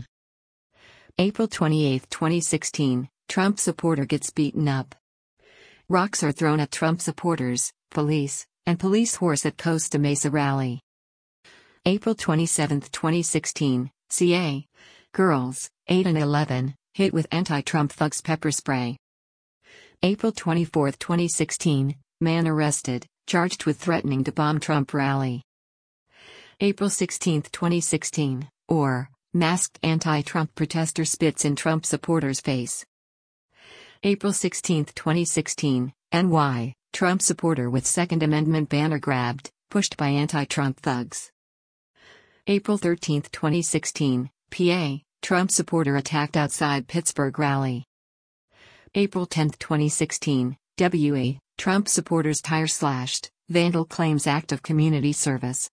April twenty-eighth, twenty sixteen, Trump supporter gets beaten up. Rocks are thrown at Trump supporters, police, and police horse at Costa Mesa rally. April twenty-seventh, twenty sixteen, C A, girls, eight and eleven, hit with anti-Trump thugs pepper spray. April twenty-fourth, twenty sixteen, man arrested, charged with threatening to bomb Trump rally. April sixteenth, twenty sixteen, or, masked anti-Trump protester spits in Trump supporter's face. April sixteenth, twenty sixteen, N Y, Trump supporter with Second Amendment banner grabbed, pushed by anti-Trump thugs. April thirteenth, twenty sixteen, P A, Trump supporter attacked outside Pittsburgh rally. April tenth, twenty sixteen, W A, Trump supporters tire slashed, vandal claims act of community service.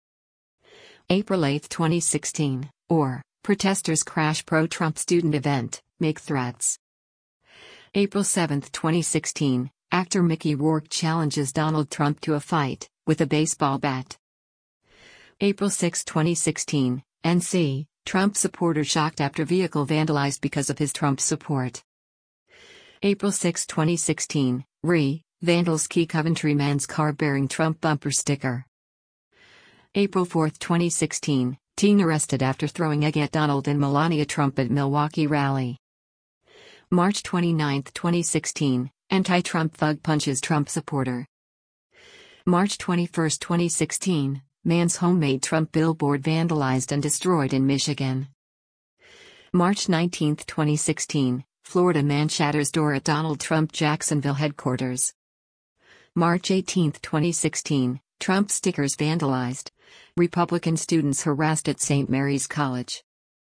April eighth, twenty sixteen, or, protesters crash pro-Trump student event, make threats. April seventh, twenty sixteen, actor Mickey Rourke challenges Donald Trump to a fight, with a baseball bat. April sixth, twenty sixteen, N C, Trump supporter shocked after vehicle vandalized because of his Trump support. April sixth, twenty sixteen, R E, vandals key Coventry man's car bearing Trump bumper sticker. April fourth, twenty sixteen, teen arrested after throwing egg at Donald and Melania Trump at Milwaukee rally. March twenty-ninth, twenty sixteen, anti-Trump thug punches Trump supporter. March twenty-first, twenty sixteen, man's homemade Trump billboard vandalized and destroyed in Michigan. March nineteenth, twenty sixteen, Florida man shatters door at Donald Trump Jacksonville headquarters. March eighteenth, twenty sixteen, Trump stickers vandalized. Republican students harassed at Saint Mary's College.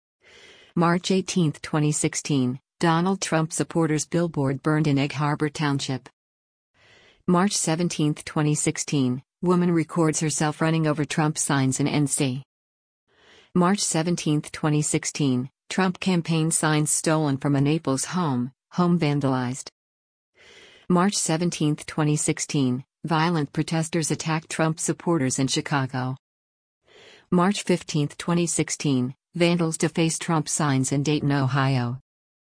March eighteenth, twenty sixteen, Donald Trump supporters billboard burned in Egg Harbor Township. March seventeenth, twenty sixteen, woman records herself running over Trump signs in N C. March seventeenth, twenty sixteen, Trump campaign signs stolen from a Naples home, home vandalized. March seventeenth, twenty sixteen, violent protesters attack Trump supporters in Chicago. March fifteenth, twenty sixteen, vandals deface Trump signs in Dayton, Ohio.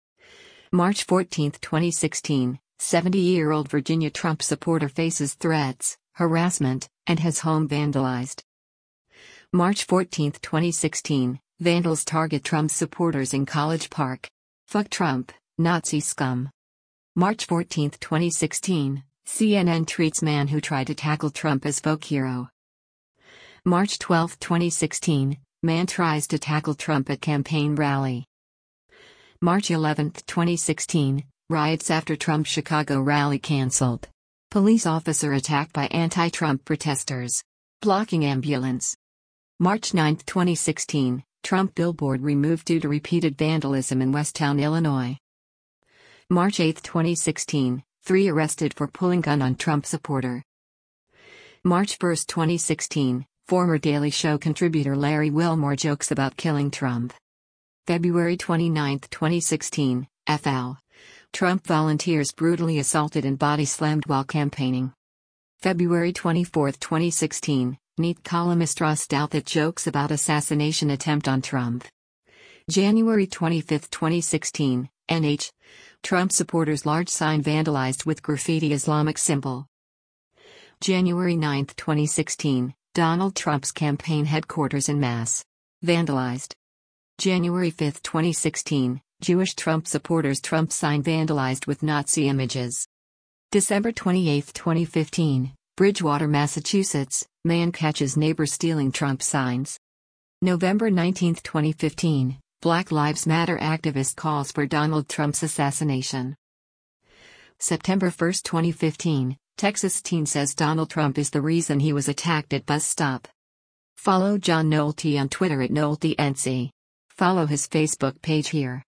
March fourteenth, twenty sixteen, seventy-year-old Virginia Trump supporter faces threats, harassment, and has home vandalized. March fourteenth, twenty sixteen, vandals target Trump supporters in College Park. Fuck Trump, Nazi scum. March fourteenth, twenty sixteen, C N N treats man who tried to tackle Trump as folk hero. March twelfth, twenty sixteen, man tries to tackle Trump at campaign rally. March eleventh, twenty sixteen, riots after Trump Chicago rally cancelled. Police officer attacked by anti-Trump protesters. Blocking ambulance. March ninth, twenty sixteen, Trump billboard removed due to repeated vandalism in Westtown, Illinois. March eighth, twenty sixteen, three arrested for pulling gun on Trump supporter. March first, twenty sixteen, former Daily Show contributor Larry Wilmore jokes about killing Trump. February twenty-ninth, twenty sixteen, F L. Trump volunteers brutally assaulted and body slammed while campaigning. February twenty-fourth, twenty sixteen, Neat columnist Ross Douthat jokes about assassination attempt on Trump. January twenty-fifth, twenty sixteen, N H. Trump supporters large sign vandalized with graffiti Islamic symbol. January ninth, twenty sixteen, Donald Trump's campaign headquarters in Mass. Vandalized. January fifth, twenty sixteen, Jewish Trump supporters Trump sign vandalized with Nazi images. December twenty-eighth, twenty fifteen, Bridgewater, Massachusetts, man catches neighbor stealing Trump signs. November nineteenth, twenty fifteen, Black Lives Matter activist calls for Donald Trump's assassination. September first, twenty fifteen, Texas teen says Donald Trump is the reason he was attacked at bus stop. Follow John Nolte on Twitter at NolteNC. Follow his Facebook page here.